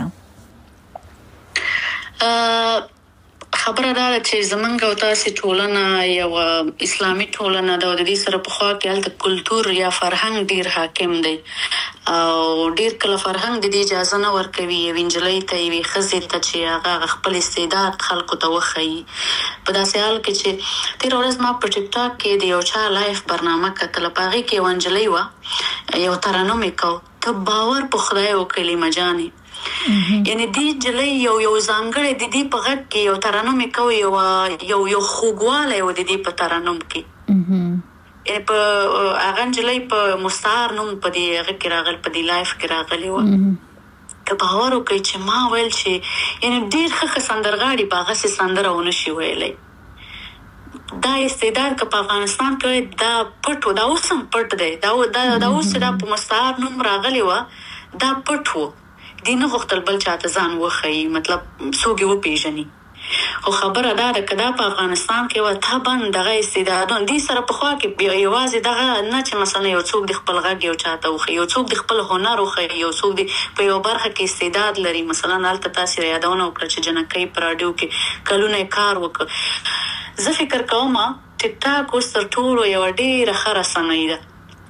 خبره دا ده چې زمونږ او تاسې ټولنه یو اسلامي ټولنه ده او د دې سره پخوا کې هلته کلتور یا فرهنګ ډېر حاکم دی او ډېر کله فرهنګ د دې اجازه نه ورکوي یوې نجلۍ ته یوې ښځې ته چې هغه خپل استعداد خلکو ته وښیي. په داسې حال کې چې تېره ورځ ما په ټیک ټاک کې د یو چا لایف برنامه کتله په هغې کې یوه نجلۍ وه یو ترنم یې کو ته باور په خدای وکړې لیما جانې یعنی دی نجلۍ یو ځانګړی د دې په غږ کې یو ترنم یې کو یو خوږوالی و د دې په ترنم کې یعنی په هغه نجلۍ په مستعار نوم په دې هغه کې راغلی په دې لایف کې راغلی وه. ته باور وکړئ چې ما ویل چې یعنی ډېر ښه سندرغاړي به هغسې سندره ونه شي ویلی. دا استعداد که په افغانستان کې دا پټ و، دا اوس هم پټ دی، دا اوس چې دا په مستعار نوم راغلی وه دا پټ و، دی نه غوښتل بل چاته ځان وښیي مطلب څوک یې وپېژني. خو خبره دا ده که دا په افغانستان کې وه طبعا دغه استعدادونه دې سره پخوا کې یوازې دغه نه چې مثلا یو څوک د خپل غږ یو چاته وښیي، یو څوک د خپل هنر وښیي، یو څوک په یو برخه کې استعداد لري. مثلا هلته تاسې یادونه وکړه چې جنکۍ په راډیو کې کلونه کار وکړ. زه فکر کوم ټیک ټاک اوس تر ټولو یوه ډېره ښه رسنۍ ده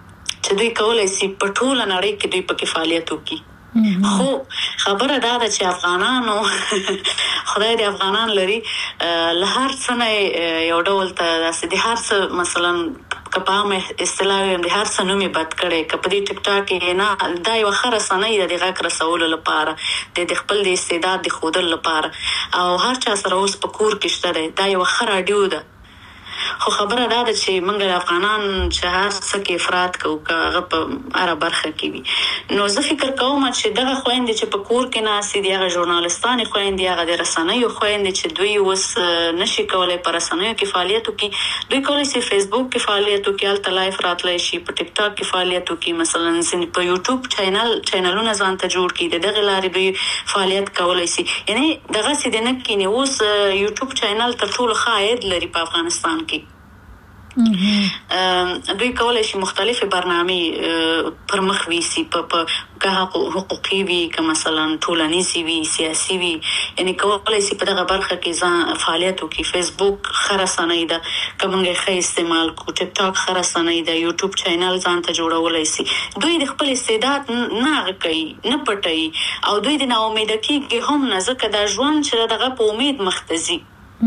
چې دوی کولای شي په ټوله نړۍ کې دوی پکې فعالیت وکړي. خو خبره دا ده چې افغانانو خدای دې افغانان لري له هر څه نه یو ډول ته داسې د هر څه مثلا کپامه اصطلاح هم د هر څه نومې بد کړي کپه دې ټیک ټاک کې نه دا یو خره سنې د غږ رسولو لپاره د خپل د استعداد د خودل لپاره او هر چا سره اوس په کور کې شته دا یو خره اډیو ده. خو خبره دا ده چې موږ افغانان چې هر څه کې افراط کوو هغه په هر برخه کې وي. نو زه فکر کوم چې دغه خويندې چې په کور کې ناسي دي هغه ژورنالستانې خويندې هغه د رسنیو خويندې چې دوی اوس نشي کولای پر رسنیو کې فعالیت وکړي دوی کولای شي فیسبوک کې فعالیت وکړي الته لایف راتلای شي په ټیک ټاک کې فعالیت وکړي مثلا په یوټیوب چینلونه ځان ته جوړ کړي دغه لارې دوی فعالیت کولای شي. یعنی دغه سي د نه کې اوس یوټیوب چینل تر ټولو ښه عاید لري په افغانستان کې. دوی کولای شي مختلفه برنامې پر مخ ویسي په حقوقي وي که مثلا ټولنیزي وي سیاسي وي یعنی کولای شي په دغه برخه کې ځان فعالیت وکړي. فیسبوک خرسانه ده کومه ښه استعمال کو ټیک ټاک خرسانه ده یوټیوب چینل ځان ته جوړولای شي. دوی د خپل استعداد نه کوي نه پټي او دوی د نا امید کېږي هم نه ځکه دا ژوند چې دغه په امید مختزي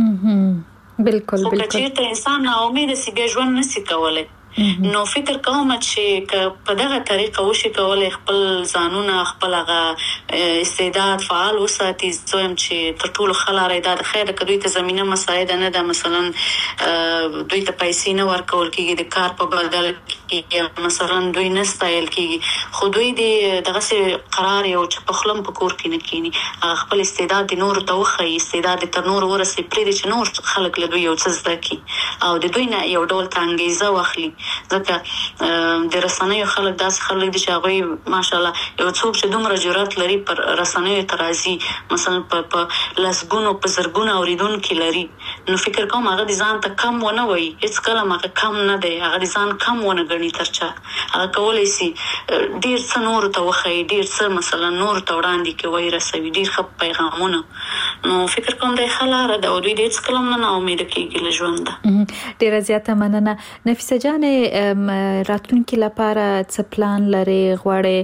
بالکل خو چې انسان نا امید سي به ژوند نشي کولای. نو فکر کوم چې په دغه طریقه وشي کولای خپل ځانونه خپل استعداد فعال وساتي زویم چې تر ټولو خلاره د خیر کډوي ته زمينه مساعده نه ده مثلا دوی ته پیسې نه ورکول کېږي د کار په بدل کې مثلا دوی نه ستایل کېږي خو دوی دغه قرار یو چې په خلم په کور کې نه کینی خپل استعداد د نور ته وخی استعداد تر نور ورسې پرې چې نور خلک له دوی یو څه زده کی او د دوی نه یو ډول تانګیزه واخلي ځکه د رسنیو خلک داسې خلک دي چې هغه ماشاءالله یو څوک چې دومره جرأت لري پر رسنیو ترازی مثلا په لسګونو په زرګونو اوریدونکو لري نو فکر کوم هغه د ځان ته کم ونه وي هیڅ کله هغه کم نه دی هغه د ځان کم ونه غني ترچا هغه کولای شي ډیر څه نور ته وخی ډیر څه مثلا نور ته وړاندې کوي رسوي ډیر ښه پیغامونه نو فکر کوم د خلاره د دوی د هیڅ کلم نه امید کیږي له ژوند ډیر زیاته مننه نفیسه جان راتلونکي لپاره څه پلان لري غواړي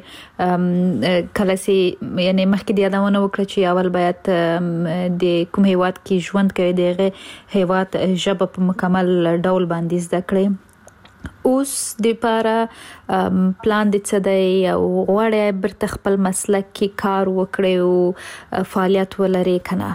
کله سي یعنی مخکې د یادونه وکړه چې اول باید د کوم هیواد کې ژوند کوي دغه هیواد ژبه په مکمل ډول باندې زده کړي اوس د لپاره پلان د څه دی او غواړي برته خپل مسلک کې کار وکړي او فعالیت ولري کنه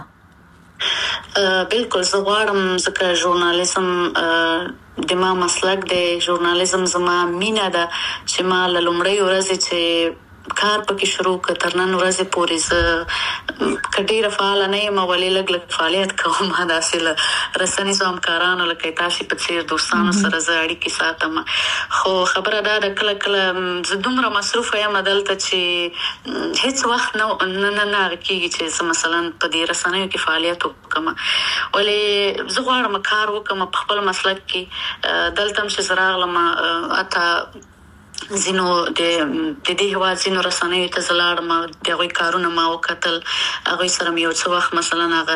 بالکل زه غواړم ځکه ژورنالیزم د ما مسلک دی ژورنالیزم زما مینه ده چې ما لومړی ورځ چې کار پکې شروع کړ تر نن ورځې پورې زه کډیره فعال نه یم ولې لګ فعالیت کوم دا اصل رسنیزو همکارانو لکه تاسو په څیر دوستانو سره زه اړیکې ساتم خو خبره دا د کله کله زه دومره مصروف یم دلته چې هیڅ وخت نه کېږي چې مثلا په دې رسنیو کې فعالیت وکم ولې زه غواړم کار وکم په خپل مسلک کې دلته چې زراغلم اته زینو د دې هوا زینو رسنیو ته زلاړم د غوي کارونه ما وکتل هغه سره یو څه وخت مثلا هغه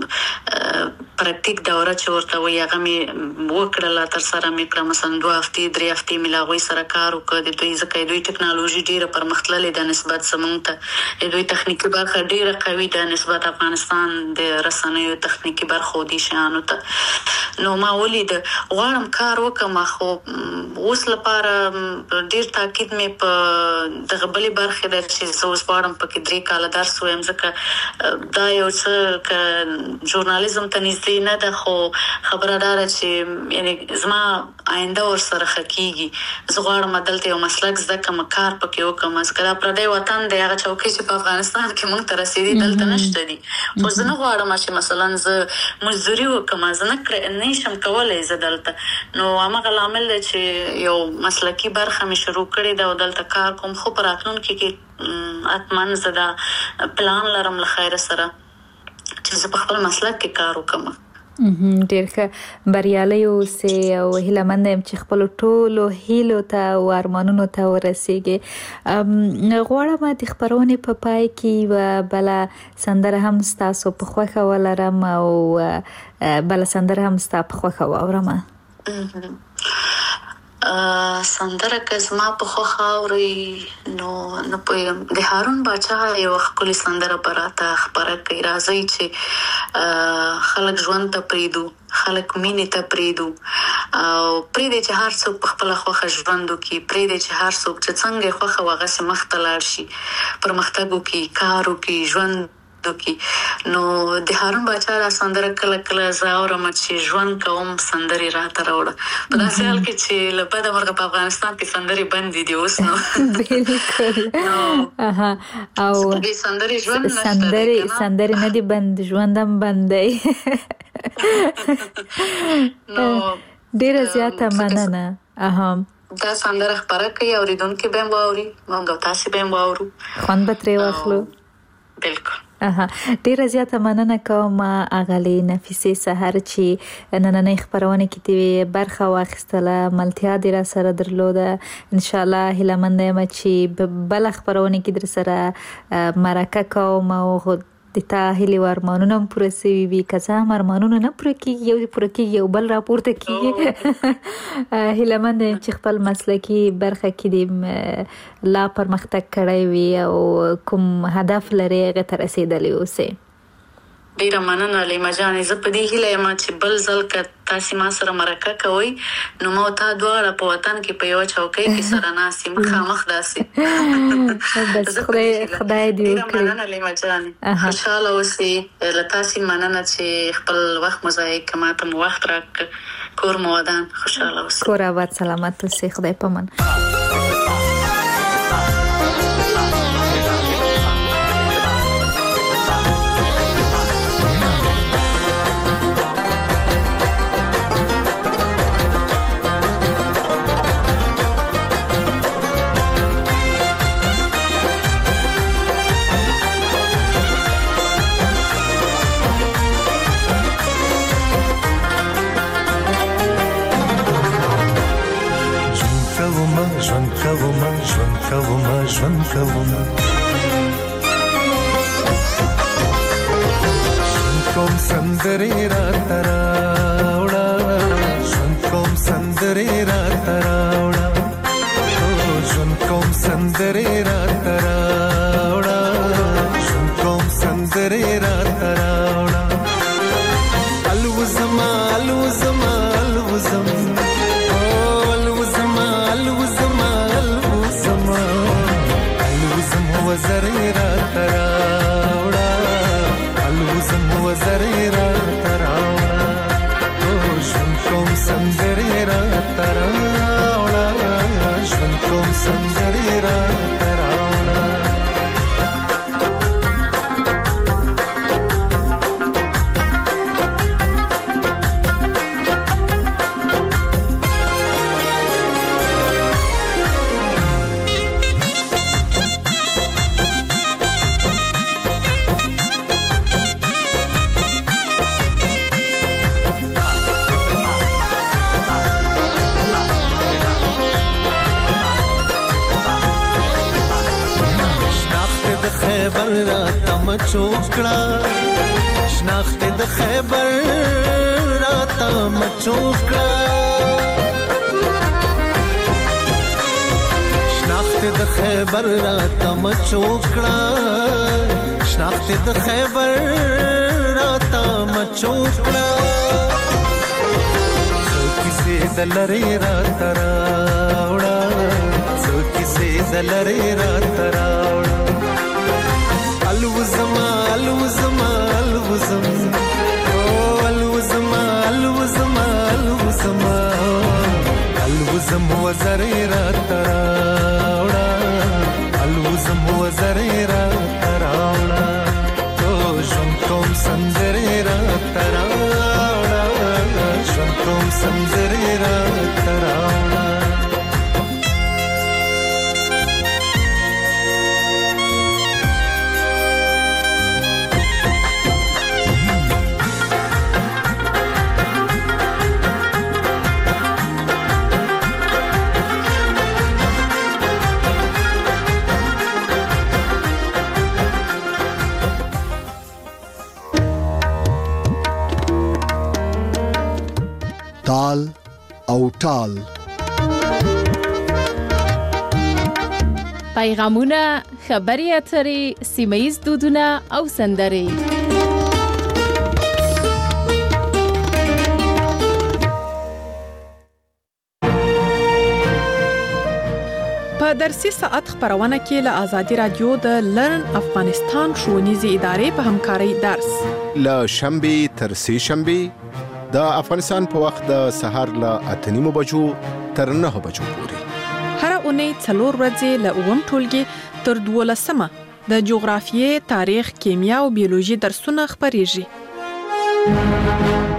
پریکټیک دوره چې ورته وي هغه می وکړه تر سره می کړم مثلا 2 هفتې 3 هفتې ملا غوي سره کار وکړ د دوی ځکه دوی ټکنالوژي ډیره پرمختللې د نسبت سمون ته د دوی تخنیکی برخه ډیره قوي د نسبت افغانستان د رسنیو تخنیکی برخه دي شانو ته نو ما ولید غواړم کار وکم خو اوس لپاره ډیر تاکید مې په دغه بلې برخه د چې اوس غواړم په کې 3 کال درس وایم ځکه دا یو څه ک ژورنالیزم ته نږدې نه ده خو خبره ده چې یعنی زما آینده ور سره حقيقي زه غواړم دلته یو مسلک زده کوم کار پکې وکم ځکه پر دې وطن د هغه چوکۍ چې په افغانستان کې مونږ ته رسیدي دلته نشته دي خو زه نه غواړم چې مثلا زه مزدوري وکم زه نه شم کولای زه دلته نو هغه عامل چې یو مسلکی برخه مې شروع کړې ده او دلته کار کوم خو په راتلونکي کې اتمن زدا پلان لرم له خیر سره چې زه په خپل مسلک کې کار وکم ډیر ښه بریالي اوسئ او هیله مند یم چې خپل ټولو هیلو ته او ارمانونو ته ورسیږئ غواړم د خبرونه په پای کې بل سندره هم تاسو په خوښه ولرم او بل سندره هم تاسو په خوښه واورم سندره که زما په خوښه اوري نو نه پوهېږم د هارون باچا یو ښکلې سندره به راته خپره کړي. راځئ چې خلک ژوند ته پرېږدو، خلک مینې ته پرېږدو او پرېږدي چې هر څوک په خپله خوښه ژوند وکړي، پرېږدي چې هر څوک چې څنګه یې خوښه وه هغسې مخ ته لاړ شي، پرمختګ وکړي، کار وکړي، ژوند وکړي. نو د هارون باچا دا سندره کله کله زه اورم چې ژوند کوم سندرې راته راوړه په داسې حال کې چې له بده مرغه په افغانستان کې سندرې بندې دي اوس. نو بالکل او دې سندرې ژوند نشته، سندرې نه دي بند، ژوند هم بند دی. نو ډیره زیاته مننه. دا سندره خپره کوي، اورېدونکي به هم واوري، موږ او تاسې به هم واورو، خوند به ترې واخلو. بالکل. ډیره زیاته مننه کوم اغلې نفیسې سحر چې نننۍ خپرونه کې دې برخه واخیستله، ملتیا دې را سره درلوده. ان شاء الله هیله مند یم چې بل خپرونه کې در سره مرکه کوم او د تا هیلې او ارمانونه هم پوره سوي وي. که څه هم ارمانونه نه پوره کېږي، یو دې پوره کېږي یو بل راپورته کېږي. هیله مند یم چې خپل مسلکي برخه کې دې لا پرمختګ کړی وي او کوم هدف لرې هغې ته رسېدلی اوسې. ډیره مننه لیما جانې. زه په دې هیله یم چې بل ځل که تاسې ما سره مرکه کوئ نو ما تا دواړه په وطن کې په یوه چوکۍ کې سره ناست یم، مخامخ داسې. بس خدای دې ډیره مننه لیما جانې، خوشحاله اوسئ. له تاسې مننه چې خپل وخت مو ضایع کړه، ما ته مو وخت راکړه. کور مو ودان، خوشحاله اوسئ. کور آباد، سلامت اوسئ، خدای پامان. ژوند کوم سندرې راته راوړه، ژوند کوم سندرې راته راوړه، ژوند کوم سندرې راته راوړه، ژوند کوم سندرې راته راوړه. الوزما الوزما الوزم وزرې راته راوړه، الوزم وزرې راته راوړه، ژوند کوم سندرې راته راوړه، ژوند کوم سندرې راته راوړه. چوکړه شناخت د خیبر راته مچوکړه، شناخت د خیبر راته مچوکړه، شناخت د خیبر راته مچوکړه. څو کیسې د لرې راته راوړه، څو کیسې د لرې راته راوړه. الوزما الوزما الوزم الوزما الوزما الوزما الوزم وزرې راته راوړه، الوزم وزرې راته راوړه، ژوند کوم سندرې راته راوړه، ژوند کوم سندرې راته راوړه. تال او ټال پیغامونه، خبري اترې، سیمه‌یز دودونه او سندرې. په درسي ساعت خبرونه کې له آزادي رادیو د لرن افغانستان ښوونیزې ادارې په همکارۍ درس له شنبه تر سه شنبه د افغانستان په وخت د سهار له 8:30 بجو تر 9 بجو پورې هر اونۍ 4 ورځې له 9 ټولګي تر 12 د جغرافیې، تاریخ، کیمیا او بیولوژي درسونه خبريږي.